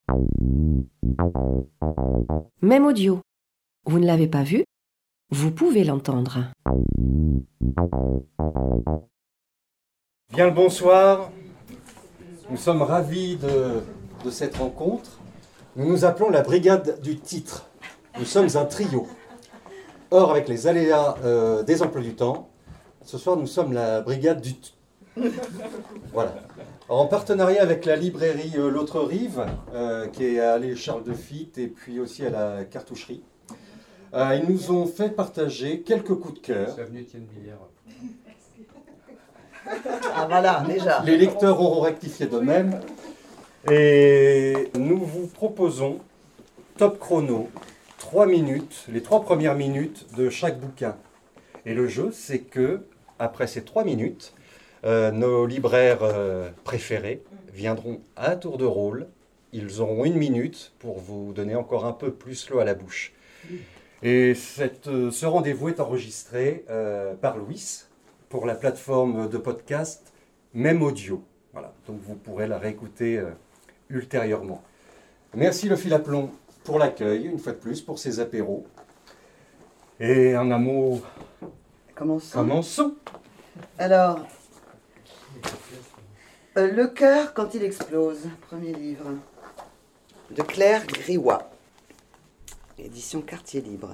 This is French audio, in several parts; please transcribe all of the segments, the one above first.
Même audio. Vous ne l'avez pas vu? Vous pouvez l'entendre. Bien le bonsoir. Nous sommes ravis de cette rencontre. Nous nous appelons la Brigade du titre. Nous sommes un trio. Or, avec les aléas des emplois du temps, ce soir nous sommes la Brigade du Voilà. En partenariat avec la librairie L'Autre Rive, qui est à l'allée Charles de Fitte et puis aussi à la cartoucherie, ils nous ont fait partager quelques coups de cœur. C'est avenue Étienne Billière. Ah voilà, déjà. Les lecteurs auront rectifié d'eux-mêmes. Et nous vous proposons, top chrono, 3 minutes, les 3 premières minutes de chaque bouquin. Et le jeu, c'est que, après ces 3 minutes, nos libraires préférés viendront à tour de rôle. Ils auront 1 minute pour vous donner encore un peu plus l'eau à la bouche. Et ce rendez-vous est enregistré par Louis pour la plateforme de podcast Même Audio. Voilà, donc vous pourrez la réécouter ultérieurement. Merci le fil à plomb pour l'accueil, une fois de plus, pour ces apéros. Et en un mot, commençons. Alors, Le cœur quand il explose, premier livre, de Claire Griouat, édition Quartier Libre.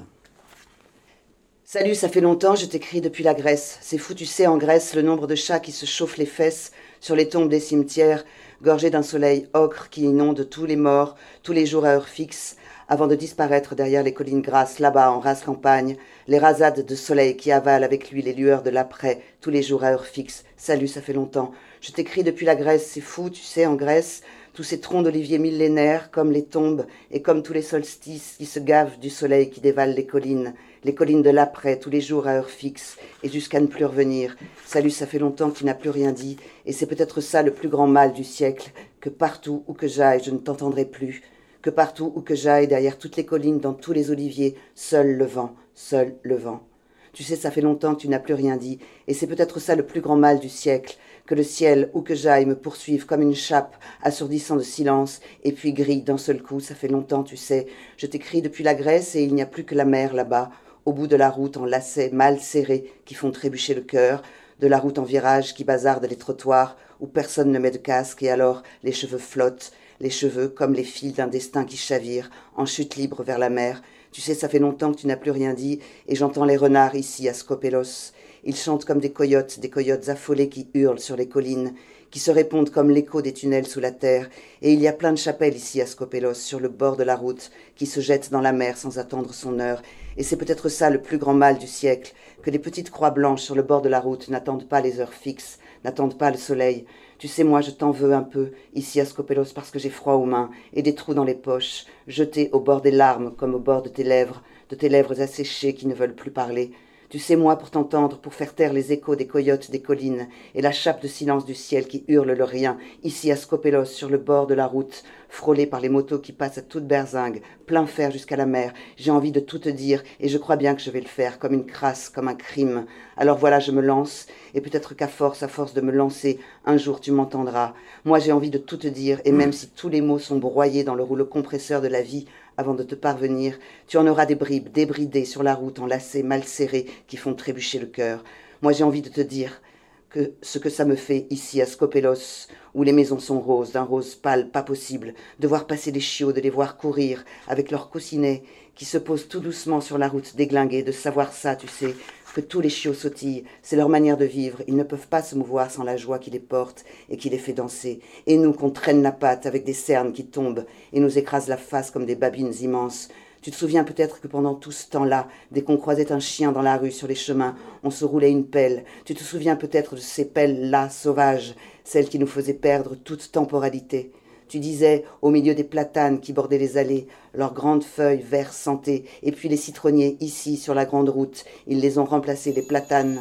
Salut, ça fait longtemps, je t'écris depuis la Grèce. C'est fou, tu sais, en Grèce, le nombre de chats qui se chauffent les fesses sur les tombes des cimetières, gorgés d'un soleil ocre qui inonde tous les morts, tous les jours à heure fixe, avant de disparaître derrière les collines grasses, là-bas, en rase campagne, les rasades de soleil qui avalent avec lui les lueurs de l'après, tous les jours à heure fixe. Salut, ça fait longtemps. Je t'écris depuis la Grèce, c'est fou, tu sais, en Grèce, tous ces troncs d'olivier millénaires, comme les tombes, et comme tous les solstices qui se gavent du soleil qui dévale les collines de l'après, tous les jours à heure fixe, et jusqu'à ne plus revenir. Salut, ça fait longtemps que tu n'as plus rien dit, et c'est peut-être ça le plus grand mal du siècle, que partout où que j'aille, je ne t'entendrai plus, que partout où que j'aille, derrière toutes les collines, dans tous les oliviers, seul le vent, seul le vent. Tu sais, ça fait longtemps que tu n'as plus rien dit, et c'est peut-être ça le plus grand mal du siècle, que le ciel, où que j'aille, me poursuive comme une chape, assourdissant de silence, et puis grille d'un seul coup. Ça fait longtemps, tu sais. Je t'écris depuis la Grèce, et il n'y a plus que la mer là-bas, au bout de la route en lacets mal serrés qui font trébucher le cœur, de la route en virage qui bazarde les trottoirs, où personne ne met de casque, et alors les cheveux flottent, les cheveux comme les fils d'un destin qui chavire, en chute libre vers la mer. Tu sais, ça fait longtemps que tu n'as plus rien dit, et j'entends les renards ici à Skopélos. Ils chantent comme des coyotes affolés qui hurlent sur les collines, qui se répondent comme l'écho des tunnels sous la terre. Et il y a plein de chapelles ici à Skopélos, sur le bord de la route, qui se jettent dans la mer sans attendre son heure. Et c'est peut-être ça le plus grand mal du siècle, que les petites croix blanches sur le bord de la route n'attendent pas les heures fixes, n'attendent pas le soleil. Tu sais, moi, je t'en veux un peu, ici à Skopélos, parce que j'ai froid aux mains et des trous dans les poches, jetés au bord des larmes comme au bord de tes lèvres asséchées qui ne veulent plus parler. Tu sais, moi, pour t'entendre, pour faire taire les échos des coyotes des collines et la chape de silence du ciel qui hurle le rien, ici à Skopélos, sur le bord de la route, frôlé par les motos qui passent à toute berzingue, plein fer jusqu'à la mer, j'ai envie de tout te dire, et je crois bien que je vais le faire, comme une crasse, comme un crime. Alors voilà, je me lance, et peut-être qu'à force de me lancer, un jour tu m'entendras. Moi, j'ai envie de tout te dire, et même si tous les mots sont broyés dans le rouleau compresseur de la vie, avant de te parvenir, tu en auras des bribes, débridées sur la route en lacets mal serrés qui font trébucher le cœur. Moi, j'ai envie de te dire que ce que ça me fait ici à Skopélos, où les maisons sont roses, d'un rose pâle pas possible, de voir passer les chiots, de les voir courir avec leurs coussinets qui se posent tout doucement sur la route déglinguée, de savoir ça, tu sais, que tous les chiots sautillent, c'est leur manière de vivre, ils ne peuvent pas se mouvoir sans la joie qui les porte et qui les fait danser, et nous qu'on traîne la patte avec des cernes qui tombent et nous écrasent la face comme des babines immenses. Tu te souviens peut-être que pendant tout ce temps-là, dès qu'on croisait un chien dans la rue, sur les chemins, on se roulait une pelle. Tu te souviens peut-être de ces pelles-là sauvages, celles qui nous faisaient perdre toute temporalité. Tu disais, au milieu des platanes qui bordaient les allées, leurs grandes feuilles vert santé, et puis les citronniers, ici, sur la grande route, ils les ont remplacés, les platanes.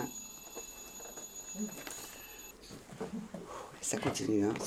Ça continue, hein.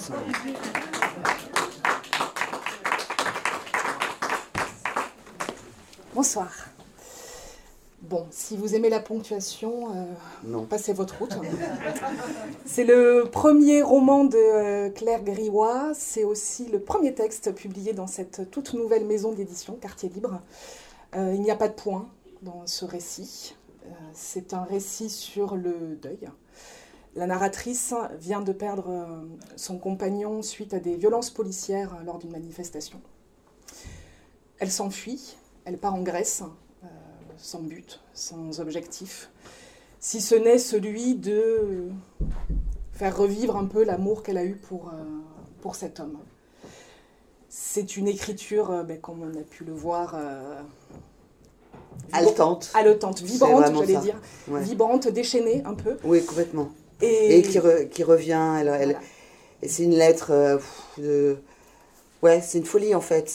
Bonsoir. Bon, si vous aimez la ponctuation, Non. passez votre route. C'est le premier roman de Claire Grillois. C'est aussi le premier texte publié dans cette toute nouvelle maison d'édition, Quartier Libre. Il n'y a pas de point dans ce récit. C'est un récit sur le deuil. La narratrice vient de perdre son compagnon suite à des violences policières lors d'une manifestation. Elle s'enfuit, elle part en Grèce, sans but, sans objectif, si ce n'est celui de faire revivre un peu l'amour qu'elle a eu pour cet homme. C'est une écriture, comme on a pu le voir, Haletante. Vibrante, j'allais ça. dire. Ouais. Vibrante, déchaînée un peu. Oui, complètement. Et Qui revient. Voilà. Et c'est une lettre Ouais, c'est une folie en fait.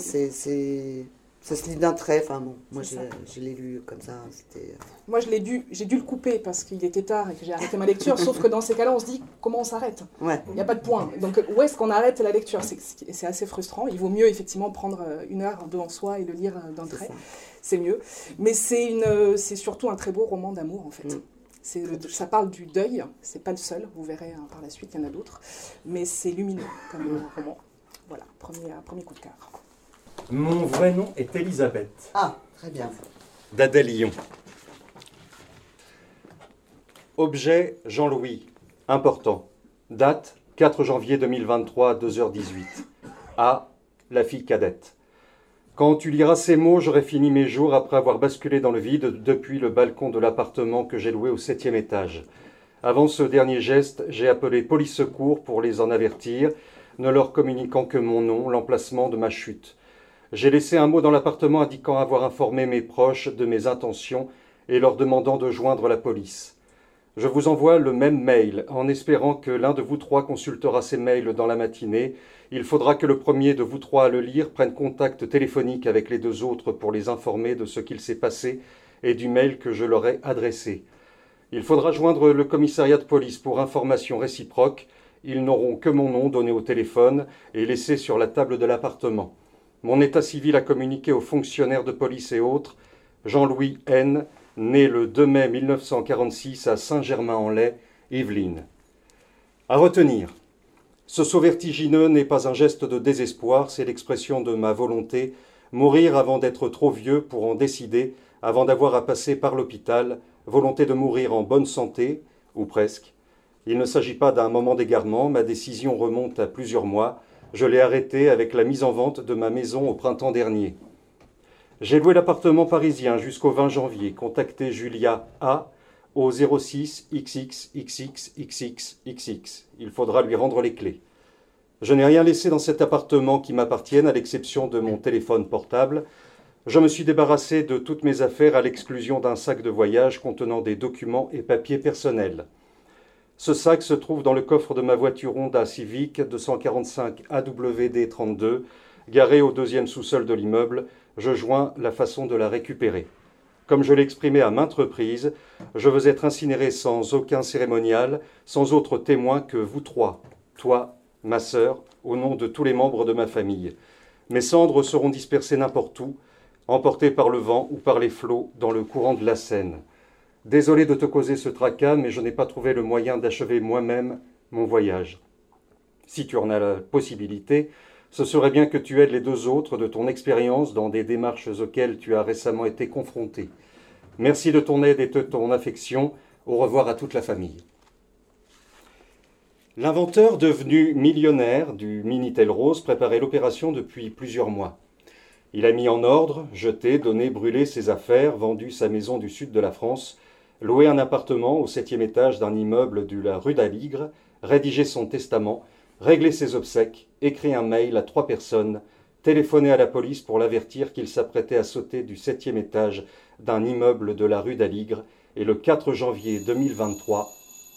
Ça se lit d'un trait. Enfin bon, moi je l'ai lu comme ça. Moi j'ai dû le couper parce qu'il était tard et que j'ai arrêté ma lecture. Sauf que dans ces cas-là, on se dit comment on s'arrête. Ouais. Il n'y a pas de point. Donc où est-ce qu'on arrête la lecture? C'est assez frustrant. Il vaut mieux effectivement prendre 1 heure devant soi et le lire d'un trait. C'est mieux. Mais c'est surtout un très beau roman d'amour en fait. Ça parle du deuil. C'est pas le seul. Vous verrez par la suite, il y en a d'autres. Mais c'est lumineux comme roman. Voilà, premier coup de cœur. Mon vrai nom est Elisabeth. Ah, très bien. D'Adèle Lyon. Objet Jean-Louis. Important. Date 4 janvier 2023 à 2h18. A. La fille cadette. Quand tu liras ces mots, j'aurai fini mes jours après avoir basculé dans le vide depuis le balcon de l'appartement que j'ai loué au 7e étage. Avant ce dernier geste, j'ai appelé police secours pour les en avertir, ne leur communiquant que mon nom, l'emplacement de ma chute. J'ai laissé un mot dans l'appartement indiquant avoir informé mes proches de mes intentions et leur demandant de joindre la police. Je vous envoie le même mail en espérant que l'un de vous 3 consultera ces mails dans la matinée. Il faudra que le premier de vous 3 à le lire prenne contact téléphonique avec les 2 autres pour les informer de ce qu'il s'est passé et du mail que je leur ai adressé. Il faudra joindre le commissariat de police pour information réciproque. Ils n'auront que mon nom donné au téléphone et laissé sur la table de l'appartement. Mon état civil a communiqué aux fonctionnaires de police et autres. Jean-Louis N., né le 2 mai 1946 à Saint-Germain-en-Laye, Yvelines. À retenir, ce saut vertigineux n'est pas un geste de désespoir, c'est l'expression de ma volonté, mourir avant d'être trop vieux pour en décider, avant d'avoir à passer par l'hôpital, volonté de mourir en bonne santé, ou presque. Il ne s'agit pas d'un moment d'égarement, ma décision remonte à plusieurs mois. Je l'ai arrêtée avec la mise en vente de ma maison au printemps dernier. J'ai loué l'appartement parisien jusqu'au 20 janvier, contacté Julia A au 06 XXXXXXX. Il faudra lui rendre les clés. Je n'ai rien laissé dans cet appartement qui m'appartienne à l'exception de mon téléphone portable. Je me suis débarrassé de toutes mes affaires à l'exclusion d'un sac de voyage contenant des documents et papiers personnels. Ce sac se trouve dans le coffre de ma voiture Honda Civic 245 AWD 32, garée au 2e sous-sol de l'immeuble. Je joins la façon de la récupérer. Comme je l'ai exprimé à maintes reprises, je veux être incinéré sans aucun cérémonial, sans autre témoin que vous 3, toi, ma sœur, au nom de tous les membres de ma famille. Mes cendres seront dispersées n'importe où, emportées par le vent ou par les flots dans le courant de la Seine. Désolé de te causer ce tracas, mais je n'ai pas trouvé le moyen d'achever moi-même mon voyage. Si tu en as la possibilité, ce serait bien que tu aides les 2 autres de ton expérience dans des démarches auxquelles tu as récemment été confronté. Merci de ton aide et de ton affection. Au revoir à toute la famille. L'inventeur devenu millionnaire du Minitel Rose préparait l'opération depuis plusieurs mois. Il a mis en ordre, jeté, donné, brûlé ses affaires, vendu sa maison du sud de la France, loué un appartement au 7e étage d'un immeuble de la rue d'Aligre, rédigé son testament, réglé ses obsèques, écrit un mail à 3 personnes, téléphoné à la police pour l'avertir qu'il s'apprêtait à sauter du 7e étage d'un immeuble de la rue d'Aligre, et le 4 janvier 2023...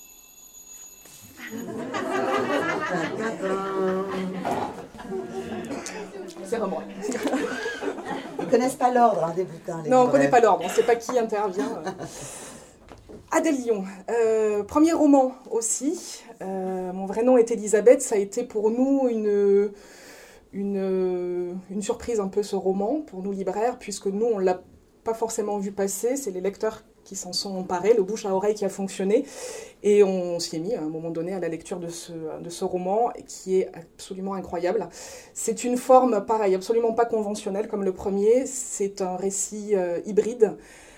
C'est vraiment. Ils ne connaissent pas l'ordre des bouquins. Non, on ne connaît pas l'ordre, on ne sait pas qui intervient. Adèle Lyon, premier roman aussi. Mon vrai nom est Elisabeth. Ça a été pour nous une surprise un peu ce roman, pour nous libraires, puisque nous, on l'a pas forcément vu passer, c'est les lecteurs qui s'en sont emparés, le bouche à oreille qui a fonctionné, et on s'y est mis à un moment donné à la lecture de ce roman, qui est absolument incroyable. C'est une forme, pareil, absolument pas conventionnelle comme le premier, c'est un récit hybride.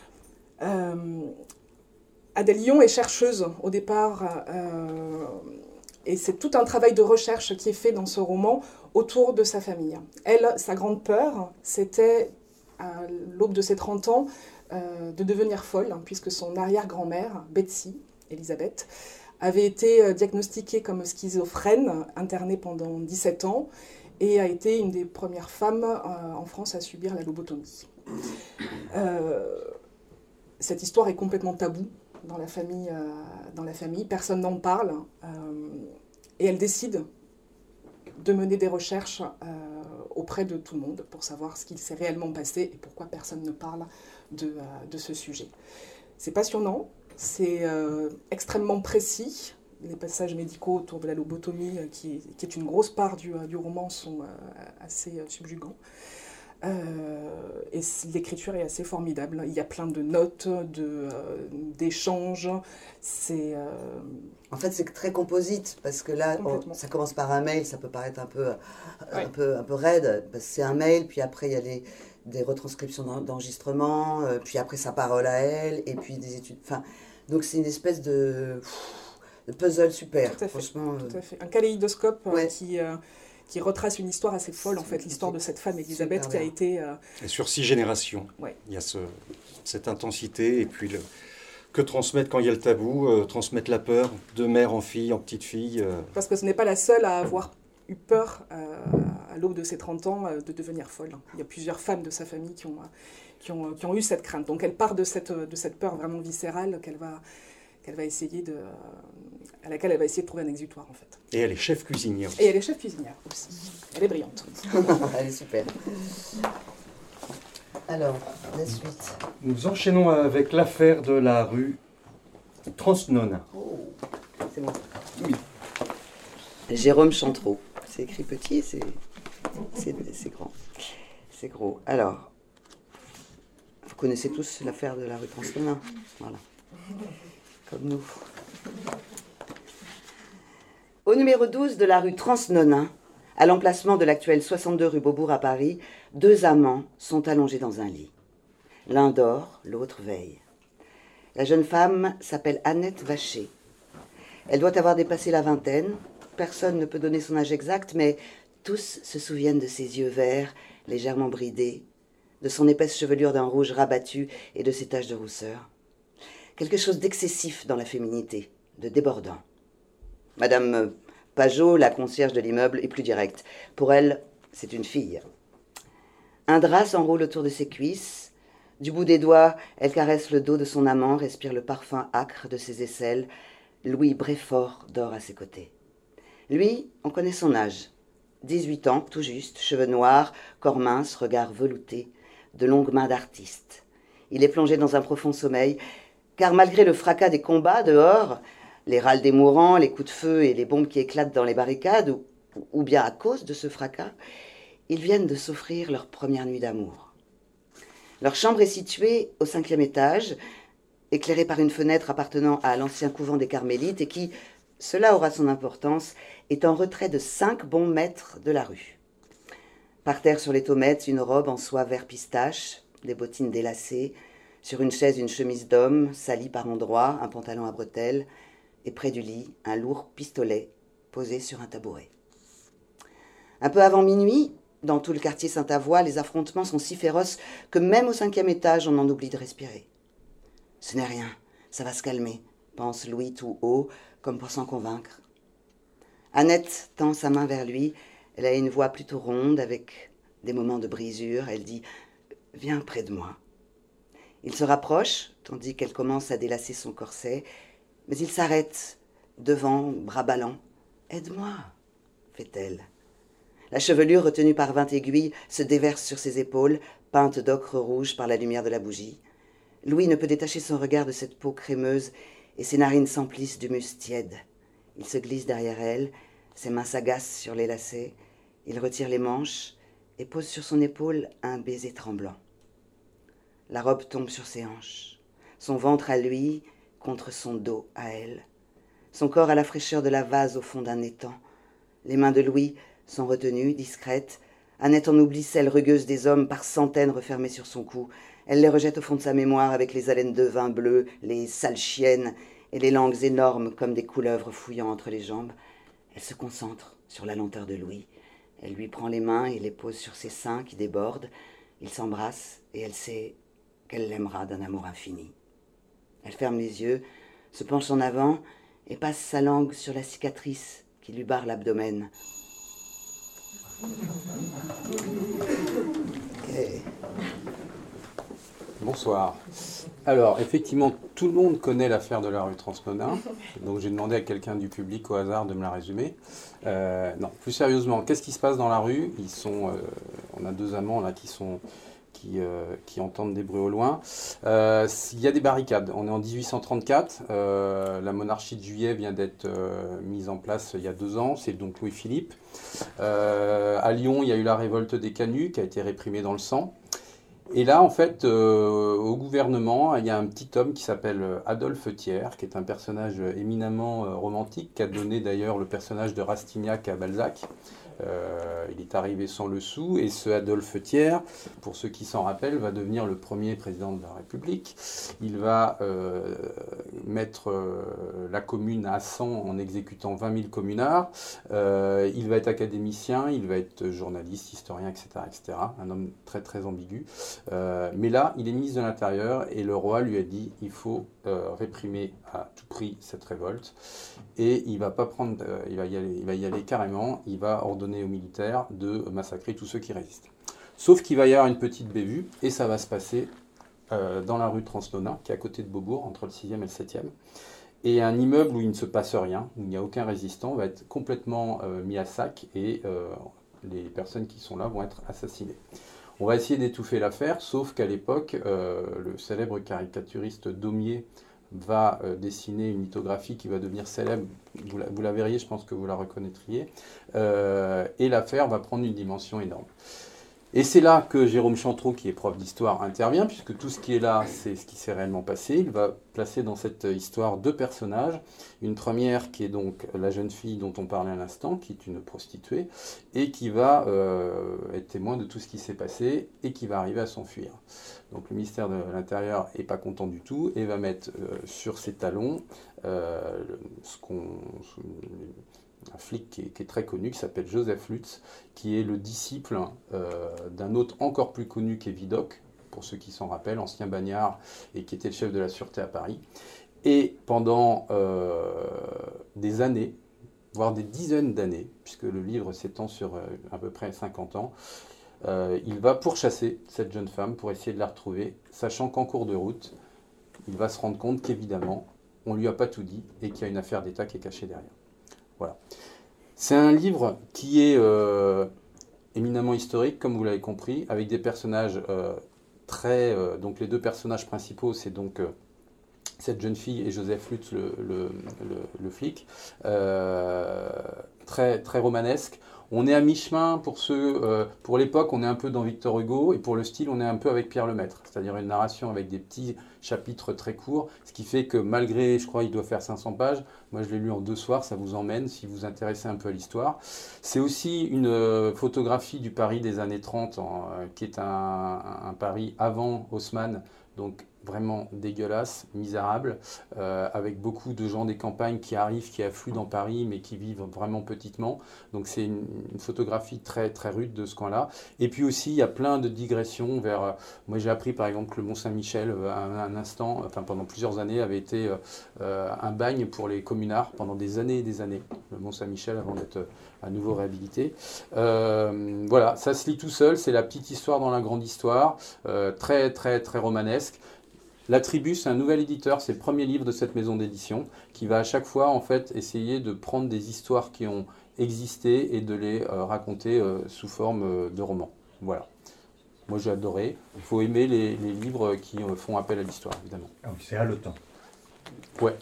Adèle Lyon est chercheuse au départ, et c'est tout un travail de recherche qui est fait dans ce roman autour de sa famille. Elle, sa grande peur, c'était, à l'aube de ses 30 ans, de devenir folle, puisque son arrière-grand-mère, Betsy, Elisabeth, avait été diagnostiquée comme schizophrène, internée pendant 17 ans, et a été une des premières femmes en France à subir la lobotomie. Cette histoire est complètement taboue dans la famille, personne n'en parle, et elle décide de mener des recherches auprès de tout le monde pour savoir ce qu'il s'est réellement passé et pourquoi personne ne parle de ce sujet. C'est passionnant, c'est extrêmement précis. Les passages médicaux autour de la lobotomie, qui est une grosse part du roman, sont assez subjugants. Et l'écriture est assez formidable. Il y a plein de notes, d'échanges. En fait, c'est très composite, parce que là, ça commence par un mail, ça peut paraître un peu raide, parce que c'est un mail, puis après il y a des retranscriptions d'enregistrement, puis après sa parole à elle, et puis des études. Enfin, donc c'est une espèce de puzzle super, tout à fait, franchement. Tout à fait. Un kaléidoscope qui retrace une histoire assez folle, en fait, l'histoire de cette femme, Elisabeth, qui a été... Et sur 6 générations, il y a cette intensité, et puis que transmettre quand il y a le tabou, transmettre la peur de mère en fille, en petite fille. Parce que ce n'est pas la seule à avoir eu peur, à l'aube de ses 30 ans, de devenir folle. Il y a plusieurs femmes de sa famille qui ont eu cette crainte. Donc elle part de cette peur vraiment viscérale à laquelle elle va essayer de trouver un exutoire, en fait. Et elle est chef cuisinière. Et elle est chef cuisinière aussi. Elle est brillante. Elle est super. Alors, la suite. Nous enchaînons avec l'affaire de la rue Transnona. Oh, c'est bon. Oui. Jérôme Chantreau. C'est écrit petit, c'est grand. C'est gros. Alors, vous connaissez tous l'affaire de la rue Transnona. Voilà. Comme nous. Au numéro 12 de la rue Transnonain, à l'emplacement de l'actuelle 62 rue Beaubourg à Paris, 2 amants sont allongés dans un lit. L'un dort, l'autre veille. La jeune femme s'appelle Annette Vacher. Elle doit avoir dépassé la vingtaine. Personne ne peut donner son âge exact, mais tous se souviennent de ses yeux verts, légèrement bridés, de son épaisse chevelure d'un rouge rabattu et de ses taches de rousseur. Quelque chose d'excessif dans la féminité, de débordant. Madame Pajot, la concierge de l'immeuble, est plus directe. Pour elle, c'est une fille. Un drap s'enroule autour de ses cuisses. Du bout des doigts, elle caresse le dos de son amant, respire le parfum âcre de ses aisselles. Louis Bréfort dort à ses côtés. Lui, on connaît son âge. 18 ans, tout juste, cheveux noirs, corps mince, regard velouté, de longues mains d'artiste. Il est plongé dans un profond sommeil, car malgré le fracas des combats dehors, les râles des mourants, les coups de feu et les bombes qui éclatent dans les barricades, ou bien à cause de ce fracas, ils viennent de s'offrir leur première nuit d'amour. Leur chambre est située au 5e étage, éclairée par une fenêtre appartenant à l'ancien couvent des Carmélites et qui, cela aura son importance, est en retrait de 5 bons mètres de la rue. Par terre sur les tommettes, une robe en soie vert pistache, des bottines délacées, sur une chaise une chemise d'homme, salie par endroits, un pantalon à bretelles, et près du lit, un lourd pistolet posé sur un tabouret. Un peu avant minuit, dans tout le quartier Sainte-Avoye, les affrontements sont si féroces que même au 5e étage, on en oublie de respirer. Ce n'est rien, ça va se calmer, pense Louis tout haut, comme pour s'en convaincre. Annette tend sa main vers lui, elle a une voix plutôt ronde, avec des moments de brisure, elle dit « Viens près de moi ». Il se rapproche, tandis qu'elle commence à délacer son corset, mais il s'arrête, devant, bras ballants. « Aide-moi » fait-elle. La chevelure retenue par 20 aiguilles se déverse sur ses épaules, peinte d'ocre rouge par la lumière de la bougie. Louis ne peut détacher son regard de cette peau crémeuse et ses narines s'emplissent d'humus tiède. Il se glisse derrière elle, ses mains s'agacent sur les lacets. Il retire les manches et pose sur son épaule un baiser tremblant. La robe tombe sur ses hanches. Son ventre à lui contre son dos à elle. Son corps à la fraîcheur de la vase au fond d'un étang. Les mains de Louis sont retenues, discrètes. Annette en oublie celles rugueuses des hommes par centaines refermées sur son cou. Elle les rejette au fond de sa mémoire avec les haleines de vin bleu, les sales chiennes et les langues énormes comme des couleuvres fouillant entre les jambes. Elle se concentre sur la lenteur de Louis. Elle lui prend les mains et les pose sur ses seins qui débordent. Ils s'embrassent et elle sait qu'elle l'aimera d'un amour infini. Elle ferme les yeux, se penche en avant et passe sa langue sur la cicatrice qui lui barre l'abdomen. Okay. Bonsoir. Alors, effectivement, tout le monde connaît l'affaire de la rue Transnonain, donc j'ai demandé à quelqu'un du public au hasard de me la résumer. Non, plus sérieusement, qu'est-ce qui se passe dans la rue ? On a deux amants là qui entendent des bruits au loin. Il y a des barricades. On est en 1834. La monarchie de Juillet vient d'être mise en place il y a 2 ans. C'est donc Louis-Philippe. À Lyon, il y a eu la révolte des Canuts qui a été réprimée dans le sang. Et là, en fait, au gouvernement, il y a un petit homme qui s'appelle Adolphe Thiers, qui est un personnage éminemment romantique, qui a donné d'ailleurs le personnage de Rastignac à Balzac. Il est arrivé sans le sou, et ce Adolphe Thiers, pour ceux qui s'en rappellent, va devenir le premier président de la République. Il va mettre la commune à 100 en exécutant 20 000 communards. Il va être académicien, il va être journaliste, historien, etc., etc. Un homme très très ambigu. Mais là, il est ministre de l'Intérieur, et le roi lui a dit il faut réprimer à tout prix cette révolte. Et il va pas prendre, il va y aller carrément. Il va ordonner aux militaires de massacrer tous ceux qui résistent. Sauf qu'il va y avoir une petite bévue, et ça va se passer dans la rue Transnonain, qui est à côté de Beaubourg, entre le 6e et le 7e. Et un immeuble où il ne se passe rien, où il n'y a aucun résistant, va être complètement mis à sac, et les personnes qui sont là vont être assassinées. On va essayer d'étouffer l'affaire, sauf qu'à l'époque, le célèbre caricaturiste Daumier va dessiner une lithographie qui va devenir célèbre. Vous la verriez, je pense que vous la reconnaîtriez. Et l'affaire va prendre une dimension énorme. Et c'est là que Jérôme Chantreau, qui est prof d'histoire, intervient, puisque tout ce qui est là, c'est ce qui s'est réellement passé. Il va placer dans cette histoire 2 personnages. Une première qui est donc la jeune fille dont on parlait à l'instant, qui est une prostituée, et qui va être témoin de tout ce qui s'est passé, et qui va arriver à s'enfuir. Donc le ministère de l'Intérieur n'est pas content du tout, et va mettre sur ses talons un flic qui est très connu, qui s'appelle Joseph Lutz, qui est le disciple d'un autre encore plus connu qui est Vidocq, pour ceux qui s'en rappellent, ancien bagnard et qui était le chef de la sûreté à Paris. Et pendant des années, voire des dizaines d'années, puisque le livre s'étend sur à peu près 50 ans, il va pourchasser cette jeune femme pour essayer de la retrouver, sachant qu'en cours de route, il va se rendre compte qu'évidemment, on ne lui a pas tout dit et qu'il y a une affaire d'État qui est cachée derrière. Voilà. C'est un livre qui est éminemment historique, comme vous l'avez compris, avec des personnages donc les 2 personnages principaux, c'est donc cette jeune fille et Joseph Lutz, le flic, très, très romanesque. On est à mi-chemin pour l'époque, on est un peu dans Victor Hugo, et pour le style, on est un peu avec Pierre Lemaitre, c'est-à-dire une narration avec des petits chapitres très courts, ce qui fait que malgré, je crois, il doit faire 500 pages, moi je l'ai lu en 2 soirs, ça vous emmène si vous vous intéressez un peu à l'histoire. C'est aussi une photographie du Paris des années 30, qui est un Paris avant Haussmann, donc vraiment dégueulasse, misérable, avec beaucoup de gens des campagnes qui arrivent, qui affluent dans Paris, mais qui vivent vraiment petitement. Donc c'est une photographie très, très rude de ce coin-là. Et puis aussi, il y a plein de digressions vers... moi, j'ai appris, par exemple, que le Mont-Saint-Michel, pendant plusieurs années, avait été un bagne pour les communards pendant des années et des années. Le Mont-Saint-Michel, avant d'être à nouveau réhabilité. Voilà, ça se lit tout seul. C'est la petite histoire dans la grande histoire. Très, très, très romanesque. La Tribu, c'est un nouvel éditeur, c'est le premier livre de cette maison d'édition qui va à chaque fois en fait essayer de prendre des histoires qui ont existé et de les raconter sous forme de romans. Voilà. Moi j'ai adoré. Il faut aimer les livres qui font appel à l'histoire, évidemment. Ah oui, c'est haletant. Ouais.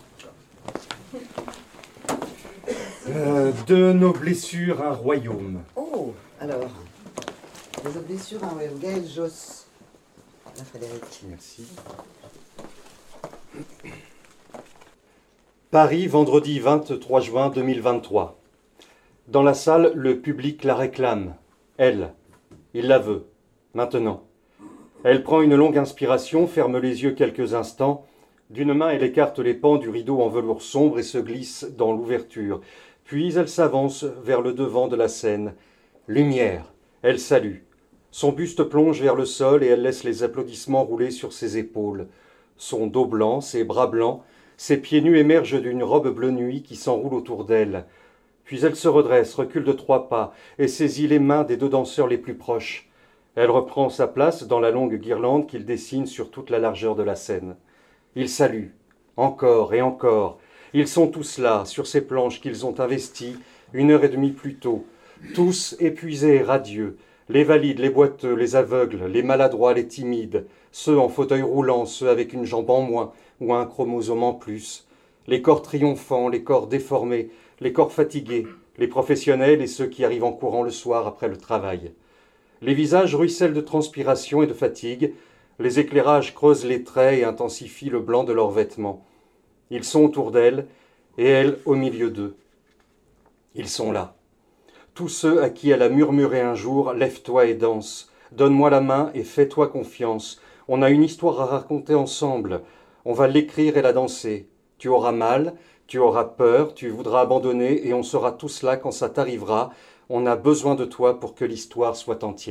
De nos blessures, un royaume. Oh, alors, de nos blessures, un royaume. Gaël Josse. Tiens, Frédéric. Merci. Paris, vendredi 23 juin 2023. Dans la salle, le public la réclame. Elle, il la veut. Maintenant. Elle prend une longue inspiration, ferme les yeux quelques instants. D'une main, elle écarte les pans du rideau en velours sombre et se glisse dans l'ouverture. Puis elle s'avance vers le devant de la scène. Lumière. Elle salue. Son buste plonge vers le sol et elle laisse les applaudissements rouler sur ses épaules. Son dos blanc, ses bras blancs, ses pieds nus émergent d'une robe bleu nuit qui s'enroule autour d'elle. Puis elle se redresse, recule de 3 pas et saisit les mains des 2 danseurs les plus proches. Elle reprend sa place dans la longue guirlande qu'il dessine sur toute la largeur de la scène. Il salue, encore et encore. Ils sont tous là, sur ces planches qu'ils ont investies 1h30 plus tôt, tous épuisés et radieux, les valides, les boiteux, les aveugles, les maladroits, les timides, ceux en fauteuil roulant, ceux avec une jambe en moins ou un chromosome en plus, les corps triomphants, les corps déformés, les corps fatigués, les professionnels et ceux qui arrivent en courant le soir après le travail. Les visages ruissellent de transpiration et de fatigue, les éclairages creusent les traits et intensifient le blanc de leurs vêtements. Ils sont autour d'elle, et elle au milieu d'eux. Ils sont là. Tous ceux à qui elle a murmuré un jour « Lève-toi et danse, donne-moi la main et fais-toi confiance. On a une histoire à raconter ensemble. On va l'écrire et la danser. Tu auras mal, tu auras peur, tu voudras abandonner et on sera tous là quand ça t'arrivera. On a besoin de toi pour que l'histoire soit entière. »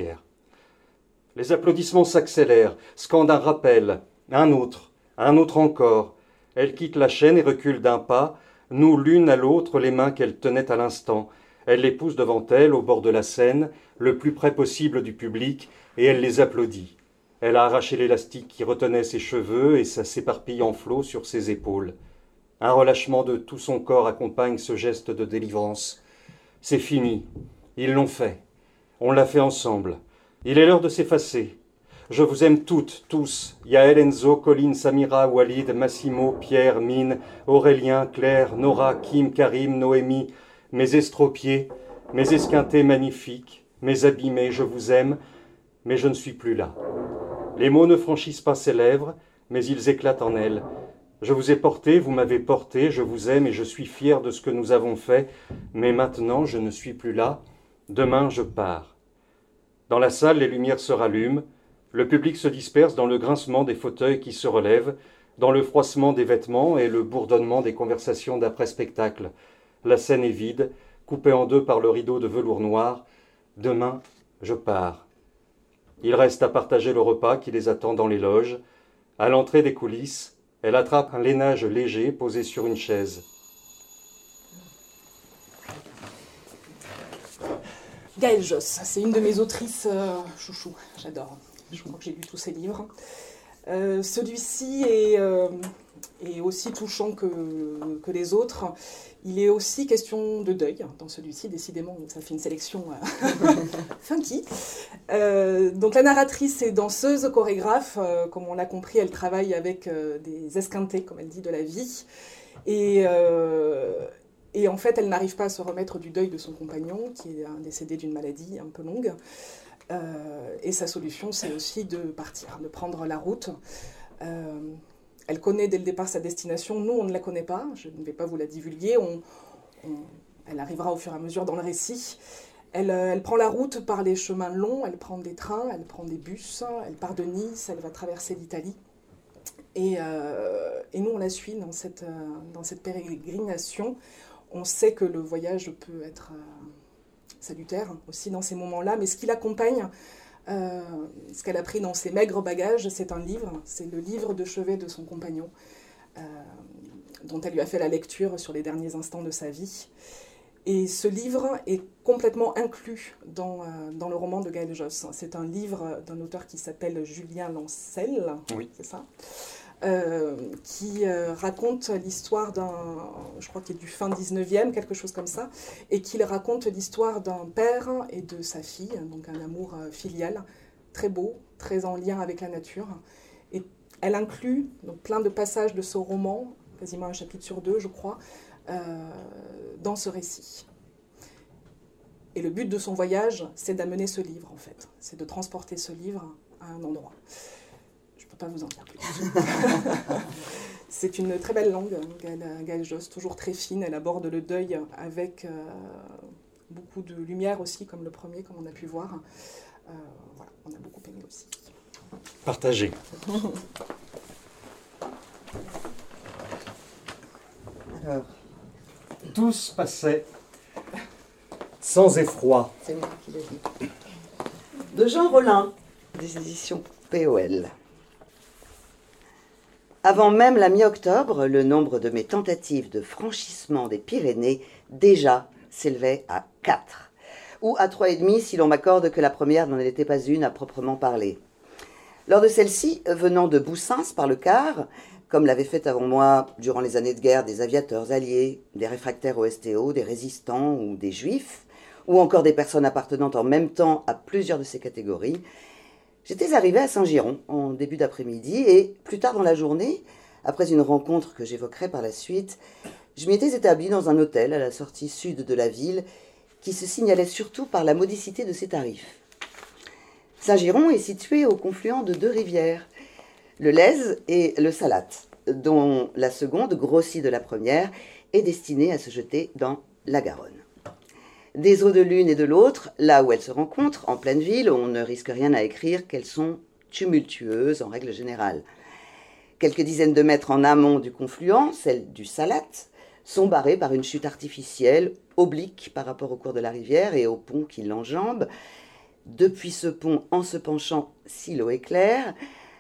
Les applaudissements s'accélèrent, scandent un rappel, un autre encore. Elle quitte la chaîne et recule d'un pas, noue l'une à l'autre les mains qu'elle tenait à l'instant. Elle les pousse devant elle, au bord de la scène, le plus près possible du public, et elle les applaudit. Elle a arraché l'élastique qui retenait ses cheveux et ça s'éparpille en flots sur ses épaules. Un relâchement de tout son corps accompagne ce geste de délivrance. C'est fini. Ils l'ont fait. On l'a fait ensemble. Il est l'heure de s'effacer. Je vous aime toutes, tous. Yael, Enzo, Colline, Samira, Walid, Massimo, Pierre, Mine, Aurélien, Claire, Nora, Kim, Karim, Noémie, mes estropiés, mes esquintés magnifiques, mes abîmés, je vous aime, mais je ne suis plus là. Les mots ne franchissent pas ses lèvres, mais ils éclatent en elle. Je vous ai porté, vous m'avez porté, je vous aime et je suis fier de ce que nous avons fait, mais maintenant je ne suis plus là. Demain je pars. Dans la salle, les lumières se rallument, le public se disperse dans le grincement des fauteuils qui se relèvent, dans le froissement des vêtements et le bourdonnement des conversations d'après-spectacle. La scène est vide, coupée en 2 par le rideau de velours noir. Demain, je pars. Il reste à partager le repas qui les attend dans les loges. À l'entrée des coulisses, elle attrape un lainage léger posé sur une chaise. Gaëlle Josse, c'est une de mes autrices chouchou, j'adore. Je crois que j'ai lu tous ses livres. Celui-ci est aussi touchant que les autres. Il est aussi question de deuil dans celui-ci, décidément, ça fait une sélection funky. Donc la narratrice est danseuse, chorégraphe, comme on l'a compris, elle travaille avec des esquintés, comme elle dit, de la vie. Et en fait, elle n'arrive pas à se remettre du deuil de son compagnon, qui est décédé d'une maladie un peu longue. Et sa solution, c'est aussi de partir, de prendre la route. Elle connaît dès le départ sa destination. Nous, on ne la connaît pas. Je ne vais pas vous la divulguer. Elle arrivera au fur et à mesure dans le récit. Elle prend la route par les chemins longs. Elle prend des trains, elle prend des bus. Elle part de Nice, elle va traverser l'Italie. Et nous, on la suit dans cette pérégrination. On sait que le voyage peut être salutaire aussi dans ces moments-là. Mais ce qui l'accompagne, ce qu'elle a pris dans ses maigres bagages, c'est un livre. C'est le livre de chevet de son compagnon, dont elle lui a fait la lecture sur les derniers instants de sa vie. Et ce livre est complètement inclus dans le roman de Gaëlle Josse. C'est un livre d'un auteur qui s'appelle Julien Lancel, Oui. C'est ça, qui raconte l'histoire je crois qu'il est du fin 19e, quelque chose comme ça, et qui raconte l'histoire d'un père et de sa fille, donc un amour filial, très beau, très en lien avec la nature. Et elle inclut donc, plein de passages de ce roman, quasiment un chapitre sur 2, je crois, dans ce récit. Et le but de son voyage, c'est d'amener ce livre, en fait. C'est de transporter ce livre à un endroit. pas vous en dire plus. C'est une très belle langue, Gaëlle Josse, toujours très fine. Elle aborde le deuil avec beaucoup de lumière aussi, comme le premier, comme on a pu voir. Voilà, on a beaucoup aimé aussi. Partagez. Alors, Tout se passait sans effroi. c'est moi qui l'ai dit. De Jean Rollin, des éditions POL. Avant même la mi-octobre, le nombre de mes tentatives de franchissement des Pyrénées déjà s'élevait à 4. Ou à 3,5 si l'on m'accorde que la première n'en était pas une à proprement parler. Lors de celle-ci, venant de Boussens par le quart, comme l'avaient fait avant moi durant les années de guerre des aviateurs alliés, des réfractaires au STO, des résistants ou des juifs, ou encore des personnes appartenant en même temps à plusieurs de ces catégories, j'étais arrivée à Saint-Giron en début d'après-midi et, plus tard dans la journée, après une rencontre que j'évoquerai par la suite, je m'y étais établie dans un hôtel à la sortie sud de la ville qui se signalait surtout par la modicité de ses tarifs. Saint-Giron est situé au confluent de 2 rivières, le Lèze et le Salat, dont la seconde, grossie de la première, est destinée à se jeter dans la Garonne. Des eaux de l'une et de l'autre, là où elles se rencontrent, en pleine ville, on ne risque rien à écrire qu'elles sont tumultueuses en règle générale. Quelques dizaines de mètres en amont du confluent, celle du Salat, sont barrées par une chute artificielle, oblique par rapport au cours de la rivière et au pont qui l'enjambe. Depuis ce pont, en se penchant, si l'eau est claire,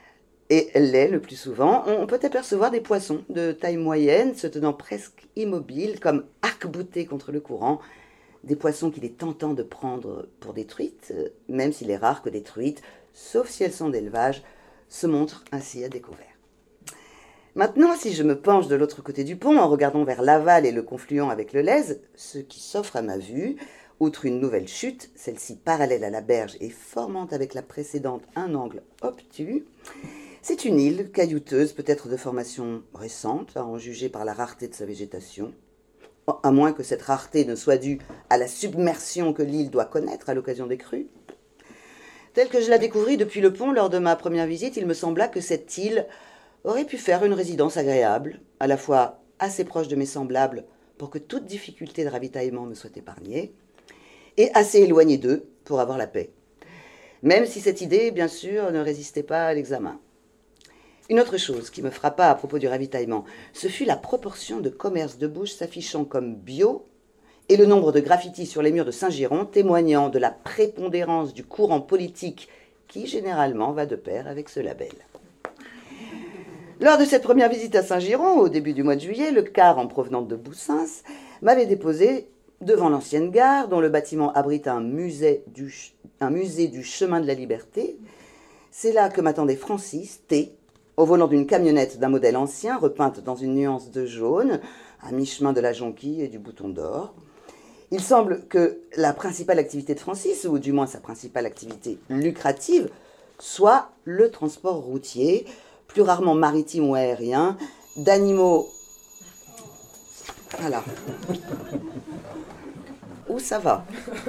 et l'est le plus souvent, on peut apercevoir des poissons de taille moyenne se tenant presque immobiles, comme arc-boutés contre le courant, des poissons qu'il est tentant de prendre pour des truites, même s'il est rare que des truites, sauf si elles sont d'élevage, se montrent ainsi à découvert. Maintenant, si je me penche de l'autre côté du pont, en regardant vers l'aval et le confluent avec le Lèze, ce qui s'offre à ma vue, outre une nouvelle chute, celle-ci parallèle à la berge et formant avec la précédente un angle obtus, c'est une île caillouteuse, peut-être de formation récente, à en juger par la rareté de sa végétation, à moins que cette rareté ne soit due à la submersion que l'île doit connaître à l'occasion des crues. Telle que je la découvris depuis le pont lors de ma première visite, il me sembla que cette île aurait pu faire une résidence agréable, à la fois assez proche de mes semblables pour que toute difficulté de ravitaillement me soit épargnée, et assez éloignée d'eux pour avoir la paix. Même si cette idée, bien sûr, ne résistait pas à l'examen. Une autre chose qui me frappa à propos du ravitaillement, ce fut la proportion de commerces de bouche s'affichant comme bio et le nombre de graffitis sur les murs de Saint-Giron témoignant de la prépondérance du courant politique qui généralement va de pair avec ce label. Lors de cette première visite à Saint-Giron, au début du mois de juillet, le car en provenance de Boussens m'avait déposé devant l'ancienne gare, dont le bâtiment abrite un musée du chemin de la liberté. C'est là que m'attendait Francis, T., au volant d'une camionnette d'un modèle ancien, repeinte dans une nuance de jaune, à mi-chemin de la jonquille et du bouton d'or. Il semble que la principale activité de Francis, ou du moins sa principale activité lucrative, soit le transport routier, plus rarement maritime ou aérien, d'animaux... Voilà. Où ça va?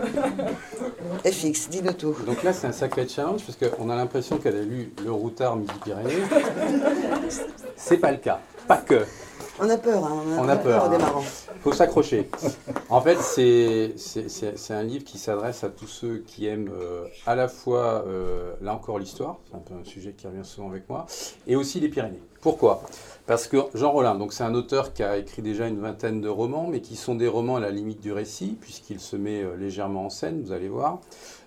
FX, dis-nous tout. Donc là, c'est un sacré challenge, parce qu'on a l'impression qu'elle a lu Le Routard Midi-Pyrénées. C'est pas le cas. Pas que. On a peur, hein, on a peur en démarrant. Faut s'accrocher. En fait, c'est un livre qui s'adresse à tous ceux qui aiment à la fois, là encore, l'histoire, c'est un peu un sujet qui revient souvent avec moi, et aussi les Pyrénées. Pourquoi? Parce que Jean Rollin, donc c'est un auteur qui a écrit déjà une vingtaine de romans, mais qui sont des romans à la limite du récit, puisqu'il se met légèrement en scène, vous allez voir.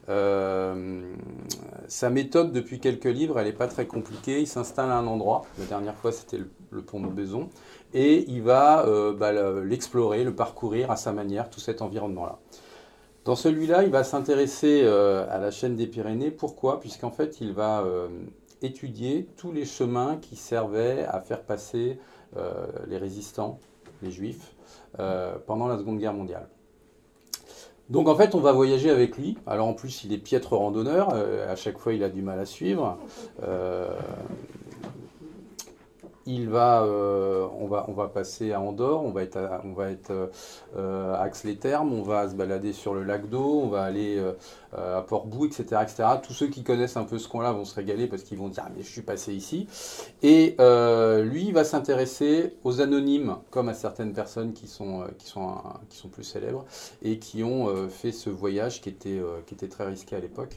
Sa méthode depuis quelques livres, elle n'est pas très compliquée. Il s'installe à un endroit, la dernière fois c'était le pont de Bezons, et il va l'explorer, le parcourir à sa manière, tout cet environnement-là. Dans celui-là, il va s'intéresser à la chaîne des Pyrénées. Pourquoi? Puisqu'en fait, il va étudier tous les chemins qui servaient à faire passer les résistants, les juifs, pendant la Seconde Guerre mondiale. Donc en fait, on va voyager avec lui. Alors en plus, il est piètre randonneur. À chaque fois, il a du mal à suivre. on va passer à Andorre, on va être à Ax-les-Thermes, on va se balader sur le lac d'Eau, on va aller à Port-Bou, etc., etc. Tous ceux qui connaissent un peu ce coin-là vont se régaler parce qu'ils vont dire ah, mais je suis passé ici. Et lui, il va s'intéresser aux anonymes, comme à certaines personnes qui sont plus célèbres et qui ont fait ce voyage qui était très risqué à l'époque.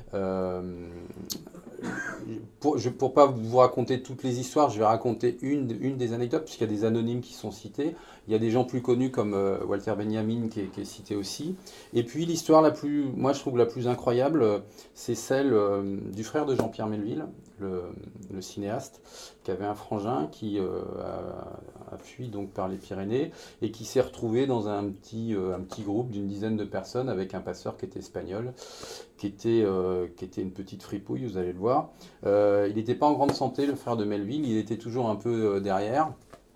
Pour pas vous raconter toutes les histoires, je vais raconter une des anecdotes, puisqu'il y a des anonymes qui sont cités. Il y a des gens plus connus comme Walter Benjamin qui est cité aussi. Et puis l'histoire moi je trouve la plus incroyable, c'est celle du frère de Jean-Pierre Melville, le cinéaste, qui avait un frangin qui a fui donc par les Pyrénées et qui s'est retrouvé dans un petit groupe d'une dizaine de personnes avec un passeur qui était espagnol, qui était une petite fripouille, vous allez le voir. Il n'était pas en grande santé, le frère de Melville, il était toujours un peu derrière.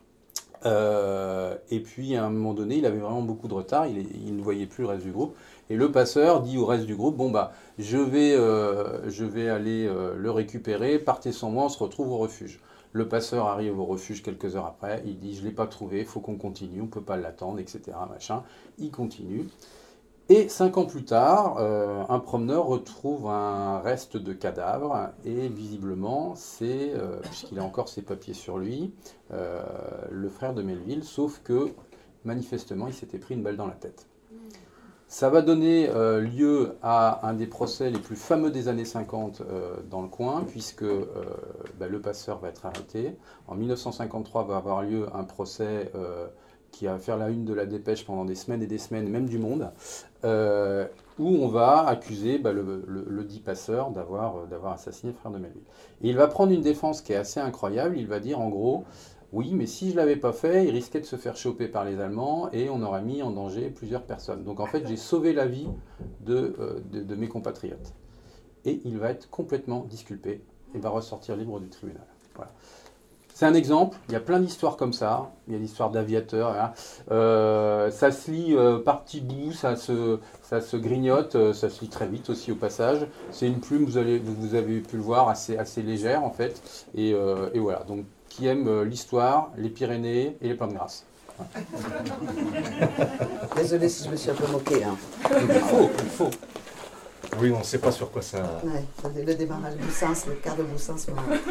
Et puis à un moment donné, il avait vraiment beaucoup de retard, il ne voyait plus le reste du groupe. Et le passeur dit au reste du groupe, bon bah je vais aller le récupérer, partez sans moi, on se retrouve au refuge. Le passeur arrive au refuge quelques heures après, il dit je ne l'ai pas trouvé, il faut qu'on continue, on ne peut pas l'attendre, etc. Machin. Il continue. Et 5 ans plus tard, un promeneur retrouve un reste de cadavre et visiblement c'est, puisqu'il a encore ses papiers sur lui, le frère de Melville, sauf que manifestement il s'était pris une balle dans la tête. Ça va donner lieu à un des procès les plus fameux des années 50 dans le coin, puisque le passeur va être arrêté. En 1953 va avoir lieu un procès qui va faire la une de la Dépêche pendant des semaines et des semaines, même du Monde, où on va accuser le dit passeur d'avoir assassiné le frère de Melville. Et il va prendre une défense qui est assez incroyable, il va dire en gros, oui, mais si je ne l'avais pas fait, il risquait de se faire choper par les Allemands et on aurait mis en danger plusieurs personnes. Donc en fait, j'ai sauvé la vie de mes compatriotes. Et il va être complètement disculpé et va ressortir libre du tribunal. Voilà. C'est un exemple, il y a plein d'histoires comme ça, il y a l'histoire d'aviateurs, hein. Ça se lit par petits bouts, ça se grignote, ça se lit très vite aussi au passage. C'est une plume, vous avez pu le voir, assez légère en fait, et voilà, donc qui aime l'histoire, les Pyrénées et les plantes grasses. Ouais. Désolé si je me suis un peu moqué. Hein. Il faut. Oui, on ne sait pas sur quoi ça... Ouais, le démarrage Boussens, le quart de Boussens.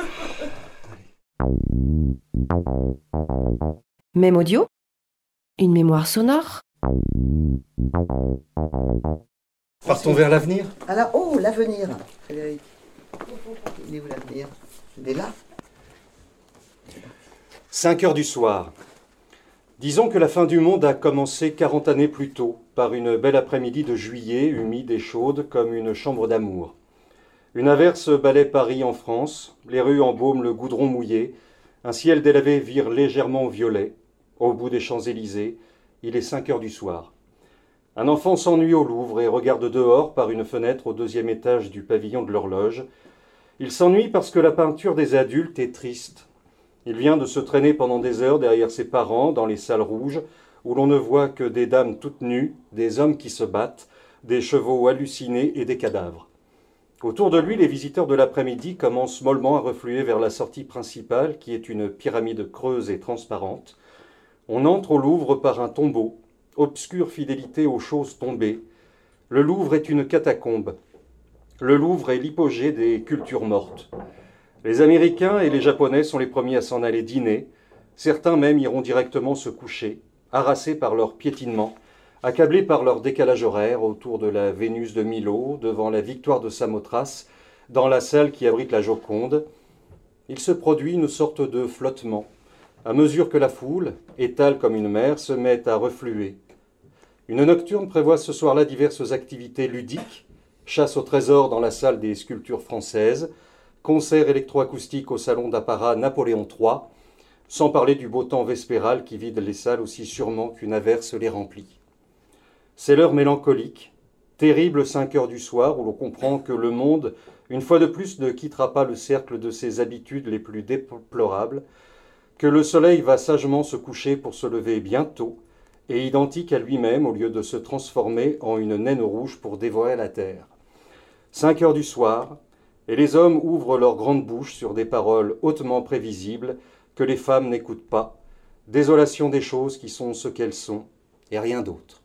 Même audio, une mémoire sonore. Partons vers l'avenir. Alors, l'avenir, Frédéric. Il est où l'avenir? Il est là. 5 heures du soir. Disons que la fin du monde a commencé 40 années plus tôt, par une belle après-midi de juillet, humide et chaude comme une chambre d'amour. Une averse balaie Paris en France, les rues embaument le goudron mouillé, un ciel délavé vire légèrement au violet. Au bout des Champs-Élysées, il est 5 heures du soir. Un enfant s'ennuie au Louvre et regarde dehors par une fenêtre au 2e étage du pavillon de l'horloge. Il s'ennuie parce que la peinture des adultes est triste. Il vient de se traîner pendant des heures derrière ses parents dans les salles rouges où l'on ne voit que des dames toutes nues, des hommes qui se battent, des chevaux hallucinés et des cadavres. Autour de lui, les visiteurs de l'après-midi commencent mollement à refluer vers la sortie principale qui est une pyramide creuse et transparente. On entre au Louvre par un tombeau, obscure fidélité aux choses tombées. Le Louvre est une catacombe. Le Louvre est l'hypogée des cultures mortes. Les Américains et les Japonais sont les premiers à s'en aller dîner. Certains même iront directement se coucher, harassés par leur piétinement, accablés par leur décalage horaire autour de la Vénus de Milo, devant la Victoire de Samothrace, dans la salle qui abrite la Joconde. Il se produit une sorte de flottement, à mesure que la foule, étale comme une mer, se met à refluer. Une nocturne prévoit ce soir-là diverses activités ludiques, chasse au trésor dans la salle des sculptures françaises, concert électroacoustique au salon d'apparat Napoléon III, sans parler du beau temps vespéral qui vide les salles aussi sûrement qu'une averse les remplit. C'est l'heure mélancolique, terrible 5 heures du soir où l'on comprend que le monde, une fois de plus, ne quittera pas le cercle de ses habitudes les plus déplorables, que le soleil va sagement se coucher pour se lever bientôt, et identique à lui-même au lieu de se transformer en une naine rouge pour dévorer la terre. 5 heures du soir, et les hommes ouvrent leurs grandes bouches sur des paroles hautement prévisibles, que les femmes n'écoutent pas, désolation des choses qui sont ce qu'elles sont, et rien d'autre.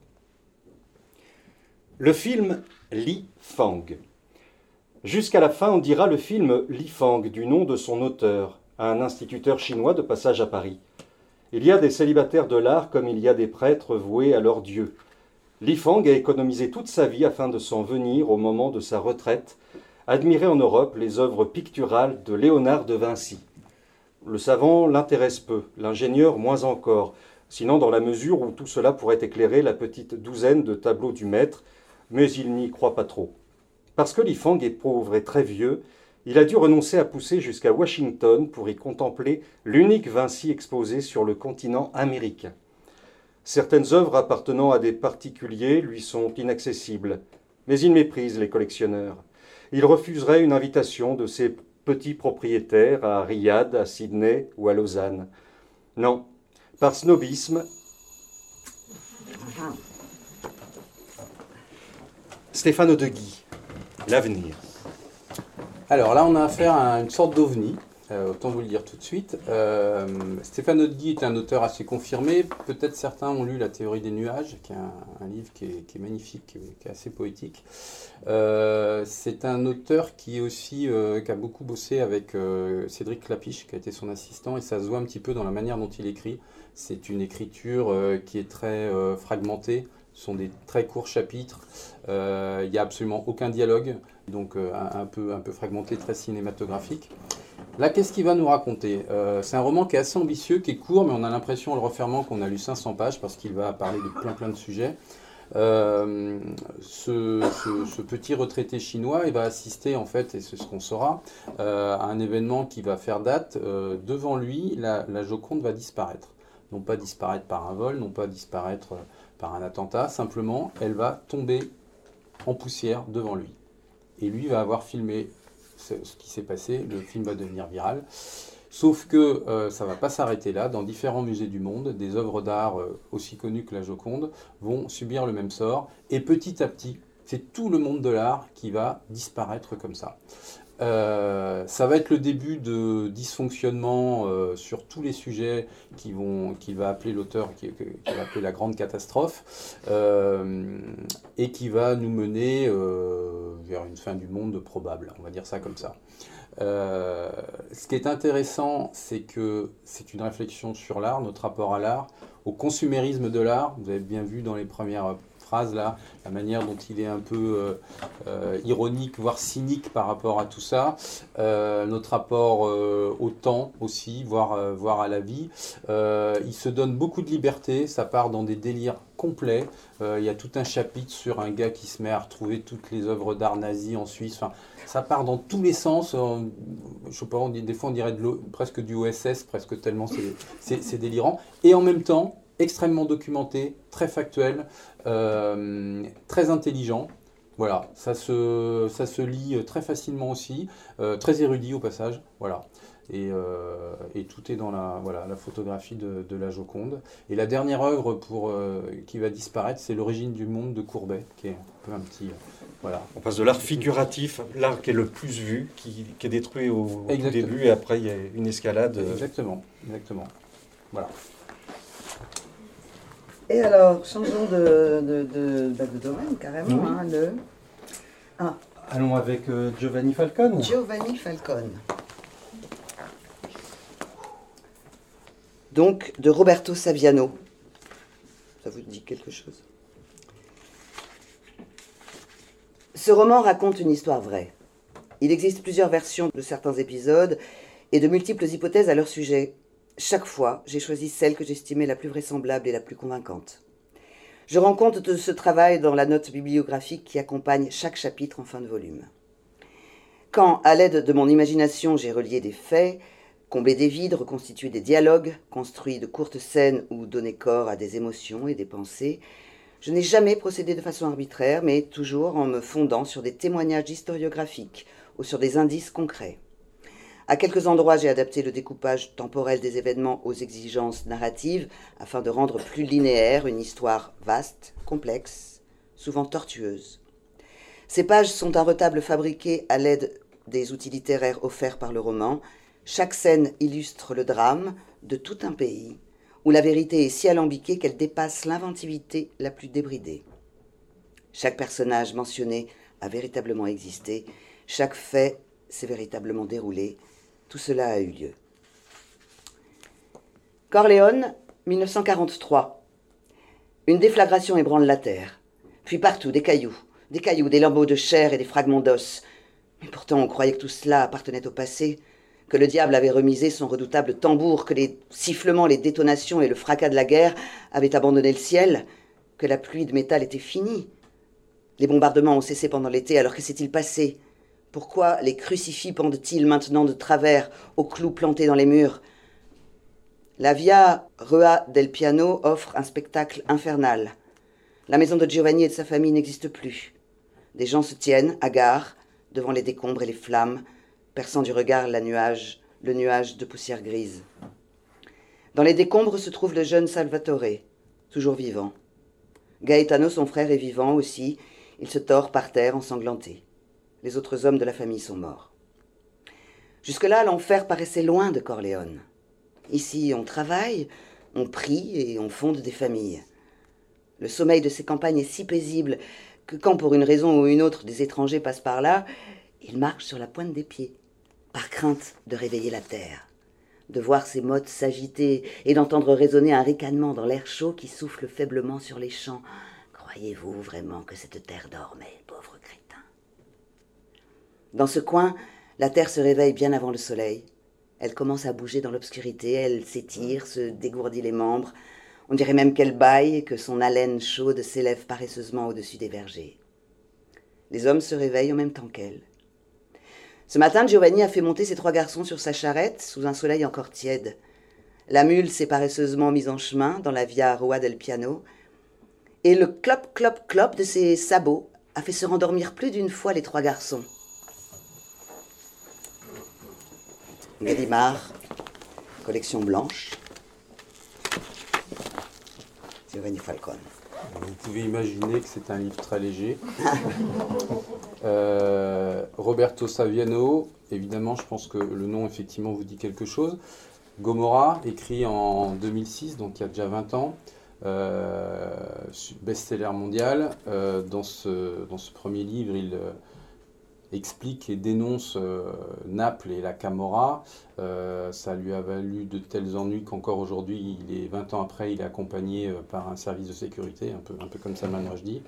Le film Li Fang. Jusqu'à la fin, on dira le film Li Fang, du nom de son auteur, un instituteur chinois de passage à Paris. Il y a des célibataires de l'art comme il y a des prêtres voués à leur dieu. Li Fang a économisé toute sa vie afin de s'en venir, au moment de sa retraite, admirer en Europe les œuvres picturales de Léonard de Vinci. Le savant l'intéresse peu, l'ingénieur moins encore, sinon dans la mesure où tout cela pourrait éclairer la petite douzaine de tableaux du maître, mais il n'y croit pas trop. Parce que Li Fang est pauvre et très vieux, il a dû renoncer à pousser jusqu'à Washington pour y contempler l'unique Vinci exposé sur le continent américain. Certaines œuvres appartenant à des particuliers lui sont inaccessibles, mais il méprise les collectionneurs. Il refuserait une invitation de ces petits propriétaires à Riyad, à Sydney ou à Lausanne. Non, par snobisme, Stéphane Odeguy, l'avenir. Alors là, on a affaire à une sorte d'ovni, autant vous le dire tout de suite. Stéphane Odeguy est un auteur assez confirmé. Peut-être certains ont lu La théorie des nuages, qui est un livre qui est magnifique, qui est assez poétique. C'est un auteur qui a beaucoup bossé avec Cédric Clapiche, qui a été son assistant, et ça se voit un petit peu dans la manière dont il écrit. C'est une écriture qui est très fragmentée. Ce sont des très courts chapitres. Il n'y a absolument aucun dialogue, donc un peu fragmenté, très cinématographique. Là, qu'est-ce qu'il va nous raconter? C'est un roman qui est assez ambitieux, qui est court, mais on a l'impression, en le refermant, qu'on a lu 500 pages, parce qu'il va parler de plein de sujets. Ce petit retraité chinois, il va assister, en fait, et c'est ce qu'on saura, à un événement qui va faire date. Devant lui, la Joconde va disparaître. Non pas disparaître par un vol, non pas disparaître par un attentat, simplement, elle va tomber en poussière devant lui. Et lui va avoir filmé ce qui s'est passé, le film va devenir viral. Sauf que ça ne va pas s'arrêter là. Dans différents musées du monde, des œuvres d'art aussi connues que la Joconde vont subir le même sort. Et petit à petit, c'est tout le monde de l'art qui va disparaître comme ça. Ça va être le début de dysfonctionnement sur tous les sujets qu'il va appeler l'auteur, qu'il va appeler la grande catastrophe, et qui va nous mener vers une fin du monde probable, on va dire ça comme ça. Ce qui est intéressant, c'est que c'est une réflexion sur l'art, notre rapport à l'art, au consumérisme de l'art. Vous avez bien vu dans les premières phrases là, la manière dont il est un peu ironique, voire cynique par rapport à tout ça. Notre rapport au temps aussi, voire à la vie. Il se donne beaucoup de liberté, ça part dans des délires complets. Il y a tout un chapitre sur un gars qui se met à retrouver toutes les œuvres d'art nazi en Suisse. Enfin, ça part dans tous les sens. Je sais pas, des fois on dirait presque du OSS, presque tellement c'est délirant. Et en même temps, extrêmement documenté, très factuel, très intelligent. Voilà, ça se lit très facilement aussi, très érudit au passage. Voilà. Et tout est dans la photographie de la Joconde. Et la dernière œuvre qui va disparaître, c'est L'origine du monde de Courbet, qui est un peu un petit... voilà. On passe de l'art figuratif, l'art qui est le plus vu, qui est détruit au tout début, et après il y a une escalade. Exactement. Voilà. Et alors, changeons de domaine carrément. Oui. Allons avec Giovanni Falcone. Giovanni Falcone. Donc, de Roberto Saviano. Ça vous dit quelque chose? Ce roman raconte une histoire vraie. Il existe plusieurs versions de certains épisodes et de multiples hypothèses à leur sujet. Chaque fois, j'ai choisi celle que j'estimais la plus vraisemblable et la plus convaincante. Je rends compte de ce travail dans la note bibliographique qui accompagne chaque chapitre en fin de volume. Quand, à l'aide de mon imagination, j'ai relié des faits, comblé des vides, reconstitué des dialogues, construit de courtes scènes ou donné corps à des émotions et des pensées, je n'ai jamais procédé de façon arbitraire, mais toujours en me fondant sur des témoignages historiographiques ou sur des indices concrets. À quelques endroits, j'ai adapté le découpage temporel des événements aux exigences narratives afin de rendre plus linéaire une histoire vaste, complexe, souvent tortueuse. Ces pages sont un retable fabriqué à l'aide des outils littéraires offerts par le roman. Chaque scène illustre le drame de tout un pays, où la vérité est si alambiquée qu'elle dépasse l'inventivité la plus débridée. Chaque personnage mentionné a véritablement existé, chaque fait s'est véritablement déroulé, tout cela a eu lieu. Corleone, 1943. Une déflagration ébranle la terre. Puis partout, des cailloux, des lambeaux de chair et des fragments d'os. Mais pourtant, on croyait que tout cela appartenait au passé, que le diable avait remisé son redoutable tambour, que les sifflements, les détonations et le fracas de la guerre avaient abandonné le ciel, que la pluie de métal était finie. Les bombardements ont cessé pendant l'été, alors que s'est-il passé? Pourquoi les crucifix pendent-ils maintenant de travers aux clous plantés dans les murs? La Via Rua del Piano offre un spectacle infernal. La maison de Giovanni et de sa famille n'existe plus. Des gens se tiennent, hagards, devant les décombres et les flammes, perçant du regard le nuage de poussière grise. Dans les décombres se trouve le jeune Salvatore, toujours vivant. Gaetano, son frère, est vivant aussi. Il se tord par terre ensanglanté. Les autres hommes de la famille sont morts. Jusque-là, l'enfer paraissait loin de Corleone. Ici, on travaille, on prie et on fonde des familles. Le sommeil de ces campagnes est si paisible que quand, pour une raison ou une autre, des étrangers passent par là, ils marchent sur la pointe des pieds, par crainte de réveiller la terre, de voir ses mottes s'agiter et d'entendre résonner un ricanement dans l'air chaud qui souffle faiblement sur les champs. Croyez-vous vraiment que cette terre dormait, pauvre crétin? Dans ce coin, la terre se réveille bien avant le soleil. Elle commence à bouger dans l'obscurité, elle s'étire, se dégourdit les membres. On dirait même qu'elle bâille et que son haleine chaude s'élève paresseusement au-dessus des vergers. Les hommes se réveillent en même temps qu'elle. Ce matin, Giovanni a fait monter ses 3 garçons sur sa charrette, sous un soleil encore tiède. La mule s'est paresseusement mise en chemin dans la Via Rua del Piano, et le clop, clop, clop de ses sabots a fait se rendormir plus d'une fois les 3 garçons. Gallimard, collection blanche. Giovanni Falcone. Vous pouvez imaginer que c'est un livre très léger. Roberto Saviano, évidemment, je pense que le nom, effectivement, vous dit quelque chose. Gomorrah, écrit en 2006, donc il y a déjà 20 ans. Best-seller mondial. Dans ce premier livre, il explique et dénonce Naples et la Camorra. Ça lui a valu de tels ennuis qu'encore aujourd'hui, 20 ans après, il est accompagné par un service de sécurité, un peu comme Salman Rushdie.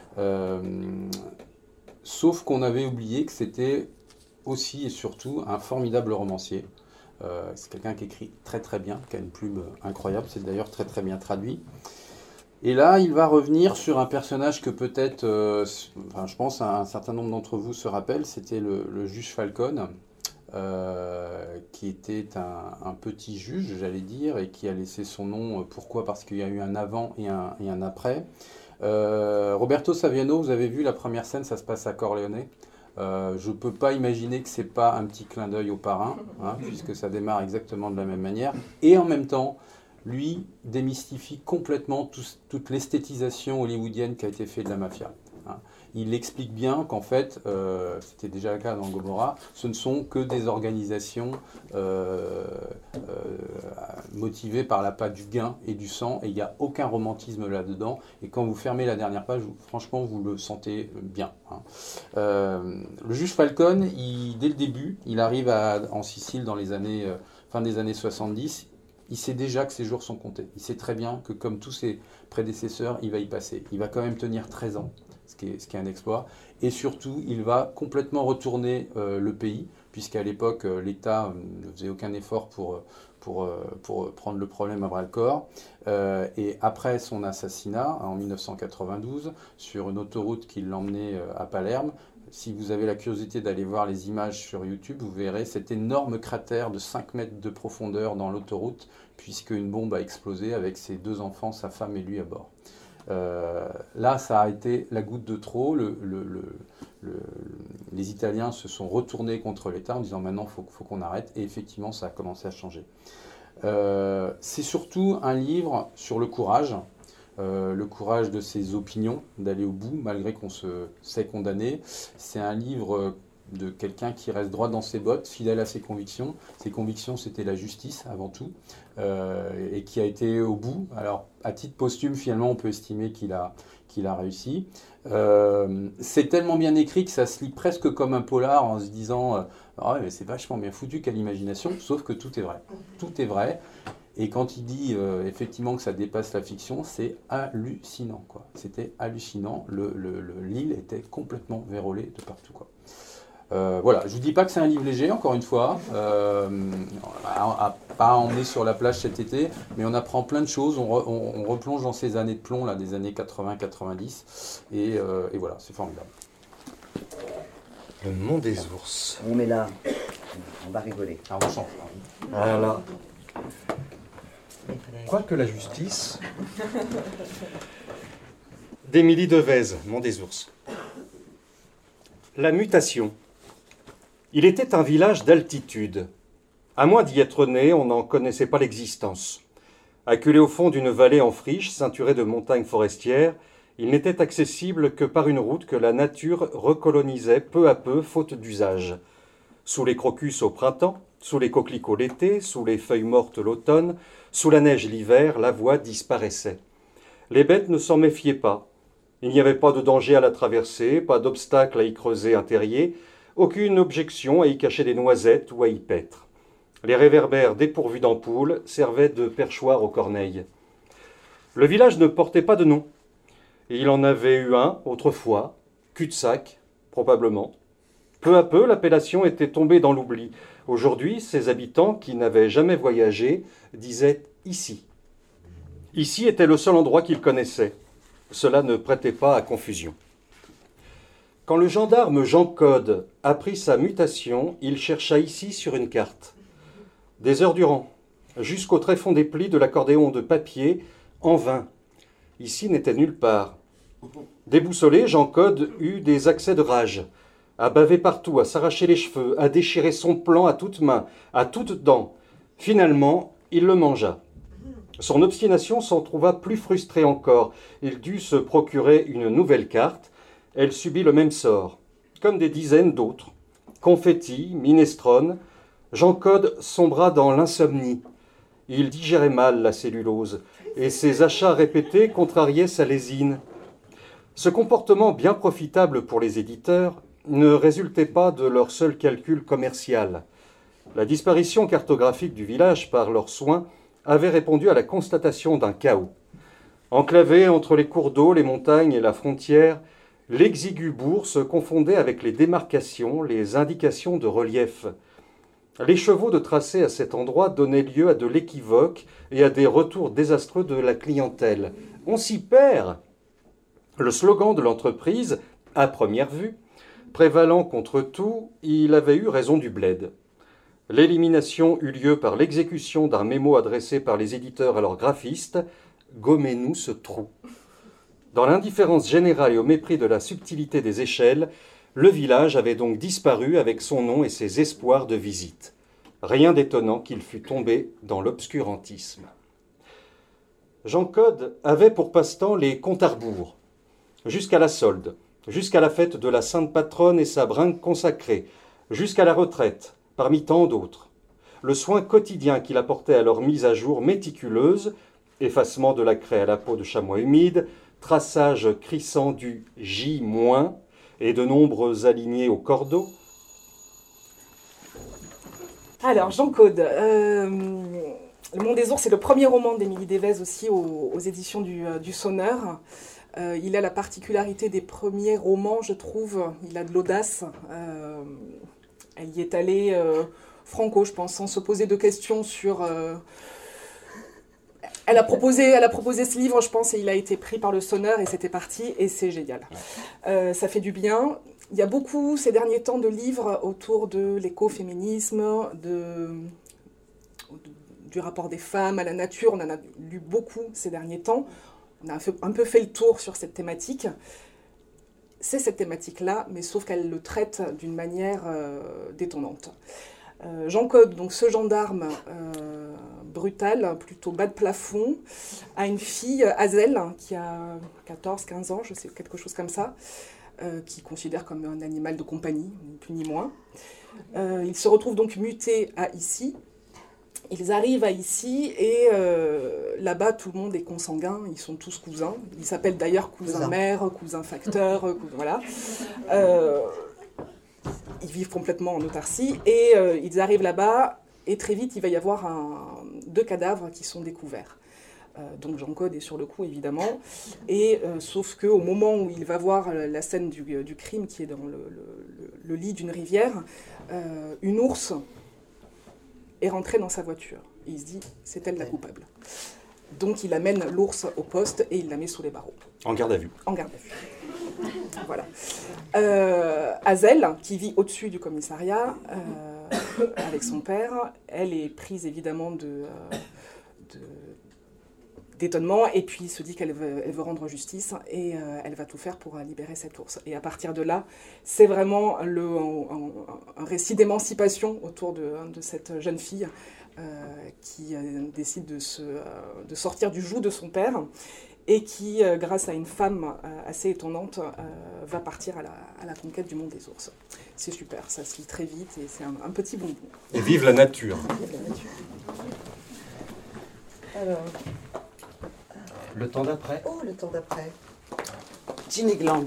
Sauf qu'on avait oublié que c'était aussi et surtout un formidable romancier. C'est quelqu'un qui écrit très très bien, qui a une plume incroyable, c'est d'ailleurs très très bien traduit. Et là, il va revenir sur un personnage que peut-être, je pense un certain nombre d'entre vous se rappellent, c'était le juge Falcone, qui était un petit juge, j'allais dire, et qui a laissé son nom. Pourquoi? Parce qu'il y a eu un avant et un après. Roberto Saviano, vous avez vu la première scène, ça se passe à Corleone. Je ne peux pas imaginer que ce n'est pas un petit clin d'œil au Parrain, puisque ça démarre exactement de la même manière. Et en même temps, lui démystifie complètement toute l'esthétisation hollywoodienne qui a été faite de la mafia. Il explique bien qu'en fait, c'était déjà le cas dans Gomorrah, ce ne sont que des organisations motivées par l'appât du gain et du sang, et il n'y a aucun romantisme là-dedans. Et quand vous fermez la dernière page, franchement, vous le sentez bien. Le juge Falcone, dès le début, il arrive en Sicile dans les années, fin des années 70. Il sait déjà que ses jours sont comptés. Il sait très bien que, comme tous ses prédécesseurs, il va y passer. Il va quand même tenir 13 ans, ce qui est un exploit. Et surtout, il va complètement retourner le pays, puisqu'à l'époque, l'État ne faisait aucun effort pour prendre le problème à bras-le-corps. Et après son assassinat, en 1992, sur une autoroute qui l'emmenait à Palerme, si vous avez la curiosité d'aller voir les images sur YouTube, vous verrez cet énorme cratère de 5 mètres de profondeur dans l'autoroute, puisque une bombe a explosé avec ses 2 enfants, sa femme et lui à bord. Là, ça a été la goutte de trop. Les Italiens se sont retournés contre l'État en disant maintenant, il faut qu'on arrête. Et effectivement, ça a commencé à changer. C'est surtout un livre sur le courage de ses opinions, d'aller au bout, malgré qu'on se sait condamné. C'est un livre de quelqu'un qui reste droit dans ses bottes, fidèle à ses convictions. Ses convictions, c'était la justice avant tout, et qui a été au bout. Alors, à titre posthume, finalement, on peut estimer qu'il a réussi. C'est tellement bien écrit que ça se lit presque comme un polar en se disant ah ouais, mais c'est vachement bien foutu, quelle imagination, sauf que tout est vrai. Tout est vrai. Et quand il dit effectivement que ça dépasse la fiction, c'est hallucinant, quoi. C'était hallucinant. L'île était complètement vérolée de partout, quoi. Voilà, je ne vous dis pas que c'est un livre léger, encore une fois, à pas emmener sur la plage cet été, mais on apprend plein de choses, on replonge dans ces années de plomb, là, des années 80-90, et voilà, c'est formidable. Le Mont des ours. On met là, on va rigoler. Alors on change. Voilà. Quoique la justice. D'Émilie Devèze, Mont des ours. La mutation. Il était un village d'altitude. À moins d'y être né, on n'en connaissait pas l'existence. Acculé au fond d'une vallée en friche, ceinturée de montagnes forestières, il n'était accessible que par une route que la nature recolonisait peu à peu, faute d'usage. Sous les crocus au printemps, sous les coquelicots l'été, sous les feuilles mortes l'automne, sous la neige l'hiver, la voie disparaissait. Les bêtes ne s'en méfiaient pas. Il n'y avait pas de danger à la traverser, pas d'obstacle à y creuser un terrier, aucune objection à y cacher des noisettes ou à y paître. Les réverbères dépourvus d'ampoules servaient de perchoir aux corneilles. Le village ne portait pas de nom. Il en avait eu un autrefois, cul-de-sac, probablement. Peu à peu, l'appellation était tombée dans l'oubli. Aujourd'hui, ses habitants, qui n'avaient jamais voyagé, disaient « ici ». Ici était le seul endroit qu'ils connaissaient. Cela ne prêtait pas à confusion. Quand le gendarme Jean Code apprit sa mutation, il chercha ici sur une carte. Des heures durant, jusqu'au tréfonds des plis de l'accordéon de papier, en vain. Ici n'était nulle part. Déboussolé, Jean Code eut des accès de rage. À baver partout, à s'arracher les cheveux, à déchirer son plan à toutes mains, à toutes dents. Finalement, il le mangea. Son obstination s'en trouva plus frustrée encore. Il dut se procurer une nouvelle carte. Elle subit le même sort, comme des dizaines d'autres. Confetti, minestrone, Jean Code sombra dans l'insomnie. Il digérait mal la cellulose, et ses achats répétés contrariaient sa lésine. Ce comportement bien profitable pour les éditeurs ne résultait pas de leur seul calcul commercial. La disparition cartographique du village par leurs soins avait répondu à la constatation d'un chaos. Enclavé entre les cours d'eau, les montagnes et la frontière, l'exigu bourg se confondait avec les démarcations, les indications de relief. Les chevaux de tracé à cet endroit donnaient lieu à de l'équivoque et à des retours désastreux de la clientèle. « On s'y perd !» Le slogan de l'entreprise, à première vue, prévalant contre tout, il avait eu raison du bled. L'élimination eut lieu par l'exécution d'un mémo adressé par les éditeurs à leurs graphistes « Gommez-nous ce trou ». Dans l'indifférence générale et au mépris de la subtilité des échelles, le village avait donc disparu avec son nom et ses espoirs de visite. Rien d'étonnant qu'il fût tombé dans l'obscurantisme. Jean Code avait pour passe-temps les comptes à rebours, jusqu'à la solde, jusqu'à la fête de la Sainte Patronne et sa bringue consacrée, jusqu'à la retraite, parmi tant d'autres. Le soin quotidien qu'il apportait à leur mise à jour méticuleuse, effacement de la craie à la peau de chamois humide, traçage crissant du J- et de nombreux alignés au cordeau. Alors, Jean Code, Le Mont des ours, c'est le premier roman d'Émilie Devèze aussi aux éditions du Sonneur. Il a la particularité des premiers romans, je trouve. Il a de l'audace. Elle y est allée franco, je pense, sans se poser de questions sur... Elle a proposé ce livre, je pense, et il a été pris par le Sonneur, et c'était parti, et c'est génial. Ça fait du bien. Il y a beaucoup, ces derniers temps, de livres autour de l'écoféminisme, du rapport des femmes à la nature. On en a lu beaucoup ces derniers temps. On a un peu fait le tour sur cette thématique. C'est cette thématique-là, mais sauf qu'elle le traite d'une manière détonnante. Jean Code, donc ce gendarme brutal, plutôt bas de plafond, a une fille, Hazel, qui a 14-15 ans, je sais, quelque chose comme ça. qu'il considère comme un animal de compagnie, ni plus ni moins. Ils se retrouvent donc mutés à Issy. Ils arrivent à Issy et là-bas, tout le monde est consanguin, ils sont tous cousins. Ils s'appellent d'ailleurs cousin-mère, cousin-facteur, voilà. Ils vivent complètement en autarcie et ils arrivent là-bas et très vite, il va y avoir 2 cadavres qui sont découverts. Donc Jean-Code est sur le coup, évidemment. Et sauf qu'au moment où il va voir la scène du crime qui est dans le lit d'une rivière, une ours est rentrée dans sa voiture. Et il se dit, c'est elle la coupable. Donc il amène l'ours au poste et il la met sous les barreaux. En garde à vue. En garde à vue. Voilà. Hazel, qui vit au-dessus du commissariat, avec son père, elle est prise évidemment d'étonnement et puis se dit qu'elle veut rendre justice et elle va tout faire pour libérer cet ours. Et à partir de là, c'est vraiment un récit d'émancipation autour de cette jeune fille qui décide de sortir du joug de son père et qui, grâce à une femme assez étonnante, va partir à la conquête du monde des ours. C'est super, ça se lit très vite et c'est un petit bonbon. Et vive la nature. Vive la nature. Alors, Le temps d'après. oh, le temps d'après. Ginny Gland.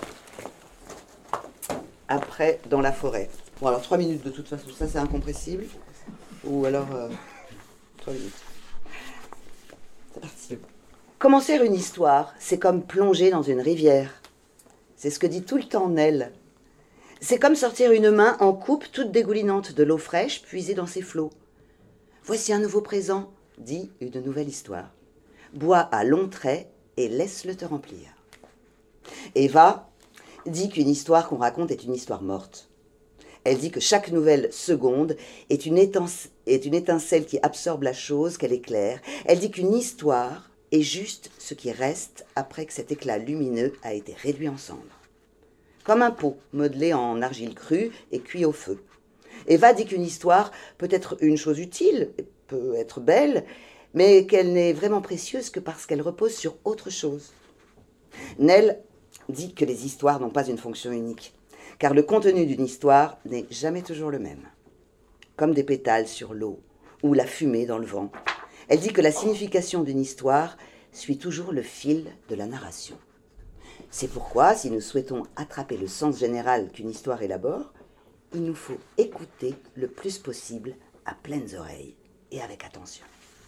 Après, dans la forêt. Bon, alors 3 minutes de toute façon, ça c'est incompressible. Ou alors 3 minutes. C'est parti. Commencer une histoire, c'est comme plonger dans une rivière. C'est ce que dit tout le temps Nell. C'est comme sortir une main en coupe toute dégoulinante de l'eau fraîche puisée dans ses flots. Voici un nouveau présent, dit une nouvelle histoire. Bois à longs traits et laisse-le te remplir. Eva dit qu'une histoire qu'on raconte est une histoire morte. Elle dit que chaque nouvelle seconde est une étincelle qui absorbe la chose, qu'elle éclaire. Elle dit qu'une histoire est juste ce qui reste après que cet éclat lumineux a été réduit en cendres. Comme un pot modelé en argile crue et cuit au feu. Eva dit qu'une histoire peut être une chose utile, peut être belle, mais qu'elle n'est vraiment précieuse que parce qu'elle repose sur autre chose. Nell dit que les histoires n'ont pas une fonction unique, car le contenu d'une histoire n'est jamais toujours le même. Comme des pétales sur l'eau ou la fumée dans le vent. Elle dit que la signification d'une histoire suit toujours le fil de la narration. C'est pourquoi, si nous souhaitons attraper le sens général qu'une histoire élabore, il nous faut écouter le plus possible à pleines oreilles et avec attention.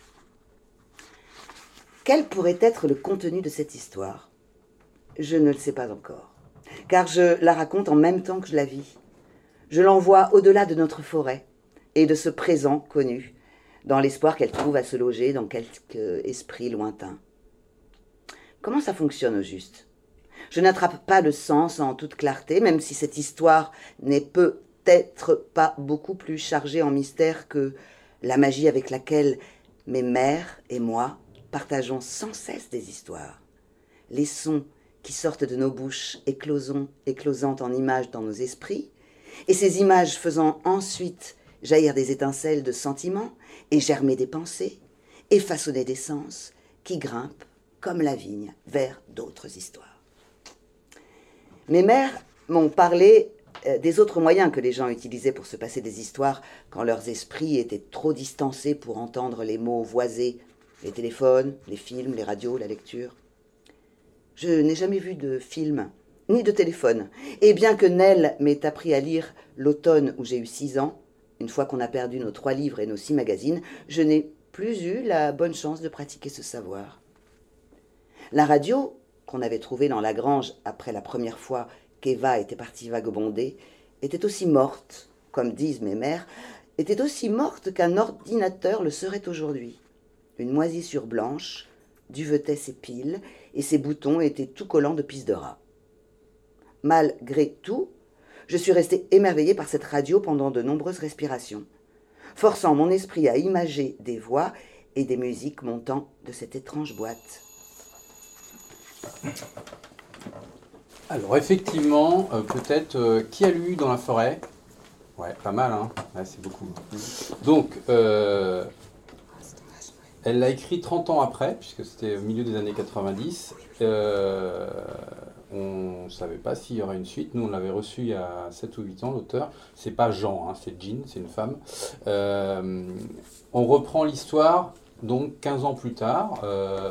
Quel pourrait être le contenu de cette histoire ? Je ne le sais pas encore, car je la raconte en même temps que je la vis. Je l'envoie au-delà de notre forêt et de ce présent connu, dans l'espoir qu'elle trouve à se loger dans quelque esprit lointain. Comment ça fonctionne au juste ? Je n'attrape pas le sens en toute clarté, même si cette histoire n'est peut-être pas beaucoup plus chargée en mystère que la magie avec laquelle mes mères et moi partageons sans cesse des histoires. Les sons qui sortent de nos bouches éclosant en images dans nos esprits, et ces images faisant ensuite jaillir des étincelles de sentiments et germer des pensées, et façonner des sens qui grimpent, comme la vigne, vers d'autres histoires. Mes mères m'ont parlé des autres moyens que les gens utilisaient pour se passer des histoires quand leurs esprits étaient trop distancés pour entendre les mots voisés, les téléphones, les films, les radios, la lecture. Je n'ai jamais vu de film, ni de téléphone. Et bien que Nell m'ait appris à lire l'automne où j'ai eu 6 ans, une fois qu'on a perdu nos 3 livres et nos 6 magazines, je n'ai plus eu la bonne chance de pratiquer ce savoir. La radio, qu'on avait trouvée dans la grange après la première fois qu'Eva était partie vagabonder, était aussi morte, comme disent mes mères, était aussi morte qu'un ordinateur le serait aujourd'hui. Une moisissure blanche duvetait ses piles et ses boutons étaient tout collants de pisse de rat. Malgré tout, je suis restée émerveillée par cette radio pendant de nombreuses respirations, forçant mon esprit à imager des voix et des musiques montant de cette étrange boîte. Alors effectivement, peut-être, qui a lu Dans la forêt ? Ouais, pas mal, hein ? Ouais, c'est beaucoup. Donc, elle l'a écrit 30 ans après, puisque c'était au milieu des années 90. On ne savait pas s'il y aurait une suite. Nous, on l'avait reçu il y a 7 ou 8 ans, l'auteur. C'est pas Jean, hein, c'est Jean, c'est une femme. On reprend l'histoire, donc 15 ans plus tard.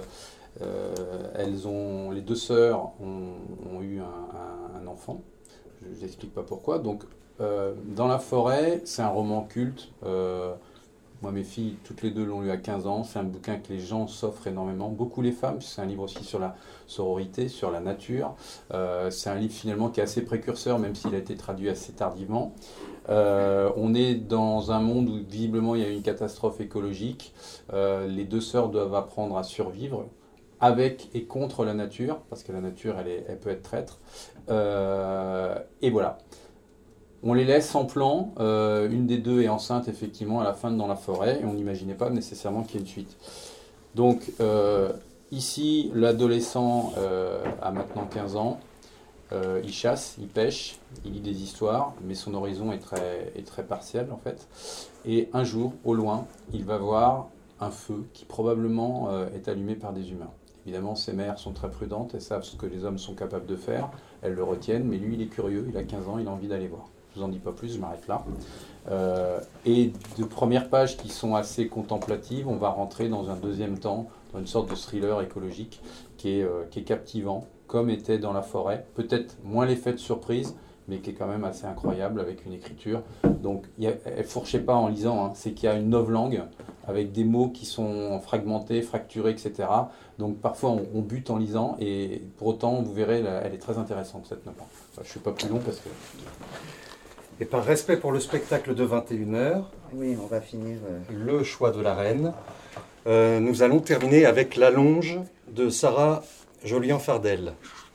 Les deux sœurs ont eu un enfant. Je n'explique pas pourquoi. Donc, dans la forêt, c'est un roman culte. Moi, mes filles, toutes les deux l'ont lu à 15 ans. C'est un bouquin que les gens s'offrent énormément. Beaucoup les femmes, c'est un livre aussi sur la sororité, sur la nature. C'est un livre finalement qui est assez précurseur, même s'il a été traduit assez tardivement. On est dans un monde où visiblement il y a eu une catastrophe écologique. Les deux sœurs doivent apprendre à survivre avec et contre la nature, parce que la nature, elle peut être traître. Et voilà. On les laisse en plan, une des deux est enceinte effectivement à la fin dans la forêt, et on n'imaginait pas nécessairement qu'il y ait une suite. Donc ici, l'adolescent a maintenant 15 ans, il chasse, il pêche, il lit des histoires, mais son horizon est très partiel en fait. Et un jour, au loin, il va voir un feu qui probablement est allumé par des humains. Évidemment, ces mères sont très prudentes, elles savent ce que les hommes sont capables de faire, elles le retiennent, mais lui, il est curieux, il a 15 ans, il a envie d'aller voir. Je ne vous en dis pas plus, je m'arrête là. Et de premières pages qui sont assez contemplatives, on va rentrer dans un deuxième temps, dans une sorte de thriller écologique qui est captivant, comme était dans la forêt. Peut-être moins l'effet de surprise, mais qui est quand même assez incroyable avec une écriture. Donc, elle ne fourchez pas en lisant, hein. C'est qu'il y a une novlangue avec des mots qui sont fragmentés, fracturés, etc. Donc, parfois, on bute en lisant, et pour autant, vous verrez, elle est très intéressante, cette novlangue. Enfin, je ne suis pas plus long parce que... Et par respect pour le spectacle de 21h, Oui, on va finir. le choix de la reine, nous allons terminer avec La Longe de Sarah Jolian-Fardel.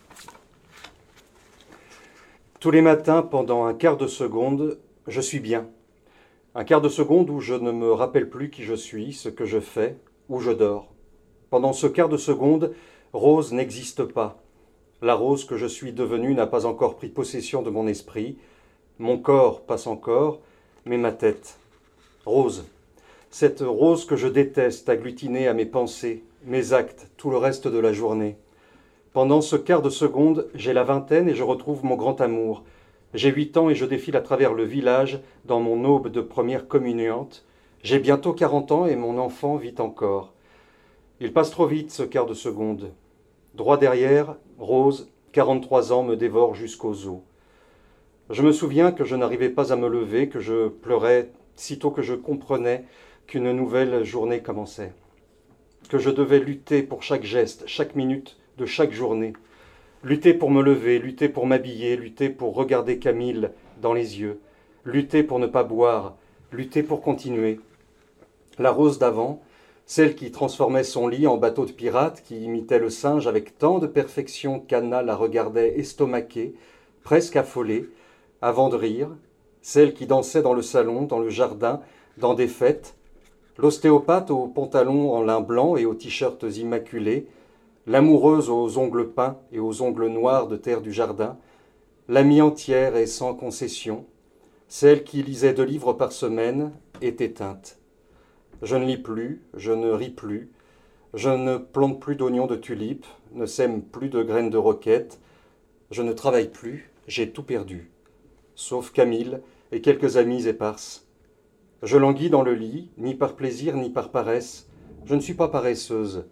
Tous les matins, pendant un quart de seconde, je suis bien. Un quart de seconde où je ne me rappelle plus qui je suis, ce que je fais, où je dors. Pendant ce quart de seconde, Rose n'existe pas. La Rose que je suis devenue n'a pas encore pris possession de mon esprit. Mon corps passe encore, mais ma tête. Rose. Cette Rose que je déteste agglutinée à mes pensées, mes actes, tout le reste de la journée. Pendant ce quart de seconde, j'ai la vingtaine et je retrouve mon grand amour. J'ai 8 ans et je défile à travers le village dans mon aube de première communiante. J'ai bientôt 40 ans et mon enfant vit encore. Il passe trop vite ce quart de seconde. Droit derrière, Rose, 43 ans, me dévore jusqu'aux os. Je me souviens que je n'arrivais pas à me lever, que je pleurais sitôt que je comprenais qu'une nouvelle journée commençait. Que je devais lutter pour chaque geste, chaque minute de chaque journée. Lutter pour me lever, lutter pour m'habiller, lutter pour regarder Camille dans les yeux, lutter pour ne pas boire, lutter pour continuer. La Rose d'avant, celle qui transformait son lit en bateau de pirate, qui imitait le singe avec tant de perfection qu'Anna la regardait estomaquée, presque affolée, avant de rire, celle qui dansait dans le salon, dans le jardin, dans des fêtes, l'ostéopathe aux pantalons en lin blanc et aux t-shirts immaculés, l'amoureuse aux ongles peints et aux ongles noirs de terre du jardin, l'amie entière et sans concession, celle qui lisait 2 livres par semaine, est éteinte. Je ne lis plus, je ne ris plus, je ne plante plus d'oignons de tulipes, ne sème plus de graines de roquette, je ne travaille plus, j'ai tout perdu, sauf Camille et quelques amies éparses. Je languis dans le lit, ni par plaisir ni par paresse, je ne suis pas paresseuse.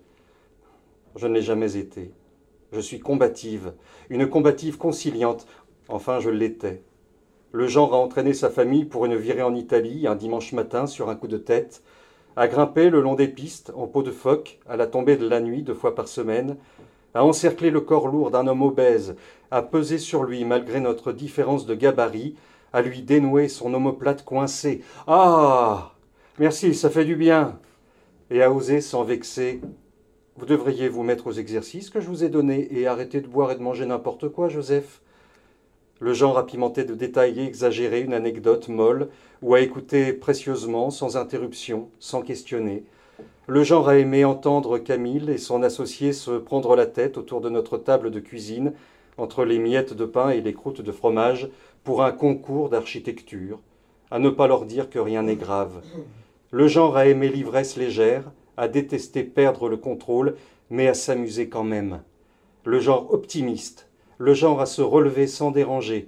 Je ne l'ai jamais été. Je suis combative, une combative conciliante. Enfin, je l'étais. Le genre a entraîné sa famille pour une virée en Italie, un dimanche matin, sur un coup de tête, à grimper le long des pistes, en peau de phoque, à la tombée de la nuit, 2 fois par semaine, à encercler le corps lourd d'un homme obèse, à peser sur lui malgré notre différence de gabarit, à lui dénouer son omoplate coincée. « Ah ! Merci, ça fait du bien !» Et à oser sans vexer. « Vous devriez vous mettre aux exercices que je vous ai donnés et arrêter de boire et de manger n'importe quoi, Joseph. » Le genre a pimenté de détailler, exagérer une anecdote molle ou à écouter précieusement, sans interruption, sans questionner. Le genre a aimé entendre Camille et son associé se prendre la tête autour de notre table de cuisine, entre les miettes de pain et les croûtes de fromage, pour un concours d'architecture, à ne pas leur dire que rien n'est grave. Le genre a aimé l'ivresse légère, à détester perdre le contrôle, mais à s'amuser quand même. Le genre optimiste, le genre à se relever sans déranger.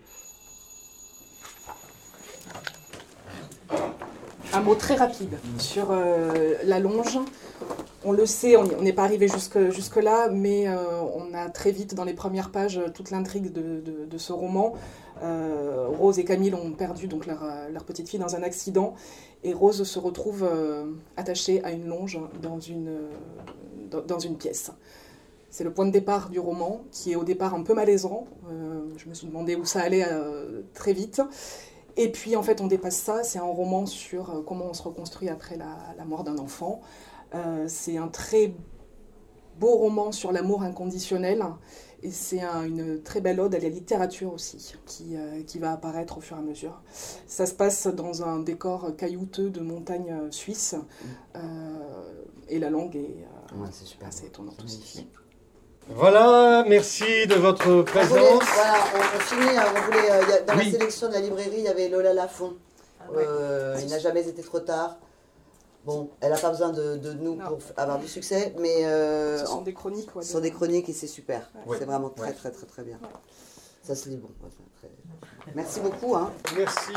Un mot très rapide sur la longe. On le sait, on n'est pas arrivé jusque-là, mais on a très vite, dans les premières pages, toute l'intrigue de ce roman. Rose et Camille ont perdu donc leur petite fille dans un accident, et Rose se retrouve attachée à une longe dans une pièce. C'est le point de départ du roman, qui est au départ un peu malaisant. Je me suis demandé où ça allait très vite. Et puis, en fait, on dépasse ça. C'est un roman sur comment on se reconstruit après la mort d'un enfant. C'est un très beau roman sur l'amour inconditionnel. Et c'est une très belle ode à la littérature aussi, qui va apparaître au fur et à mesure. Ça se passe dans un décor caillouteux de montagne suisse. Et la langue est c'est super. assez étonnante aussi. Voilà, merci de votre présence. On finit. Dans la sélection de la librairie, il y avait Lola Lafont. Il n'a jamais été trop tard. Bon, elle n'a pas besoin de nous pour avoir du succès, mais ce sont des chroniques. Ce sont des chroniques et c'est super. Ouais. C'est vraiment très bien. Ouais. Ça se lit bon. Merci beaucoup. Hein. Merci.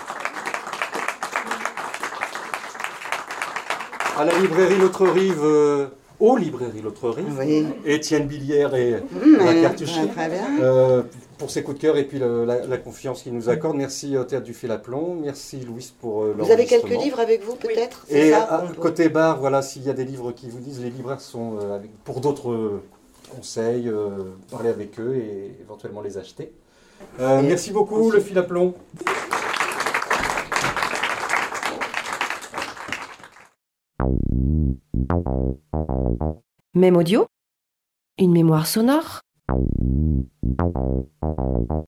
À la librairie L'Autre Rive, aux librairies L'Autre Rive, oui. Étienne Billière et la Cartouchée, très bien. pour ses coups de cœur et puis la confiance qu'il nous accorde. Merci au Théâtre du Fil-à-Plomb. Merci Louise pour Vous avez quelques livres avec vous peut-être? Et ça, côté bar, voilà, s'il y a des livres qui vous disent, les libraires sont pour d'autres conseils, parler avec eux et éventuellement les acheter. Merci beaucoup, Le Fil-à-Plomb. Même audio, une mémoire sonore.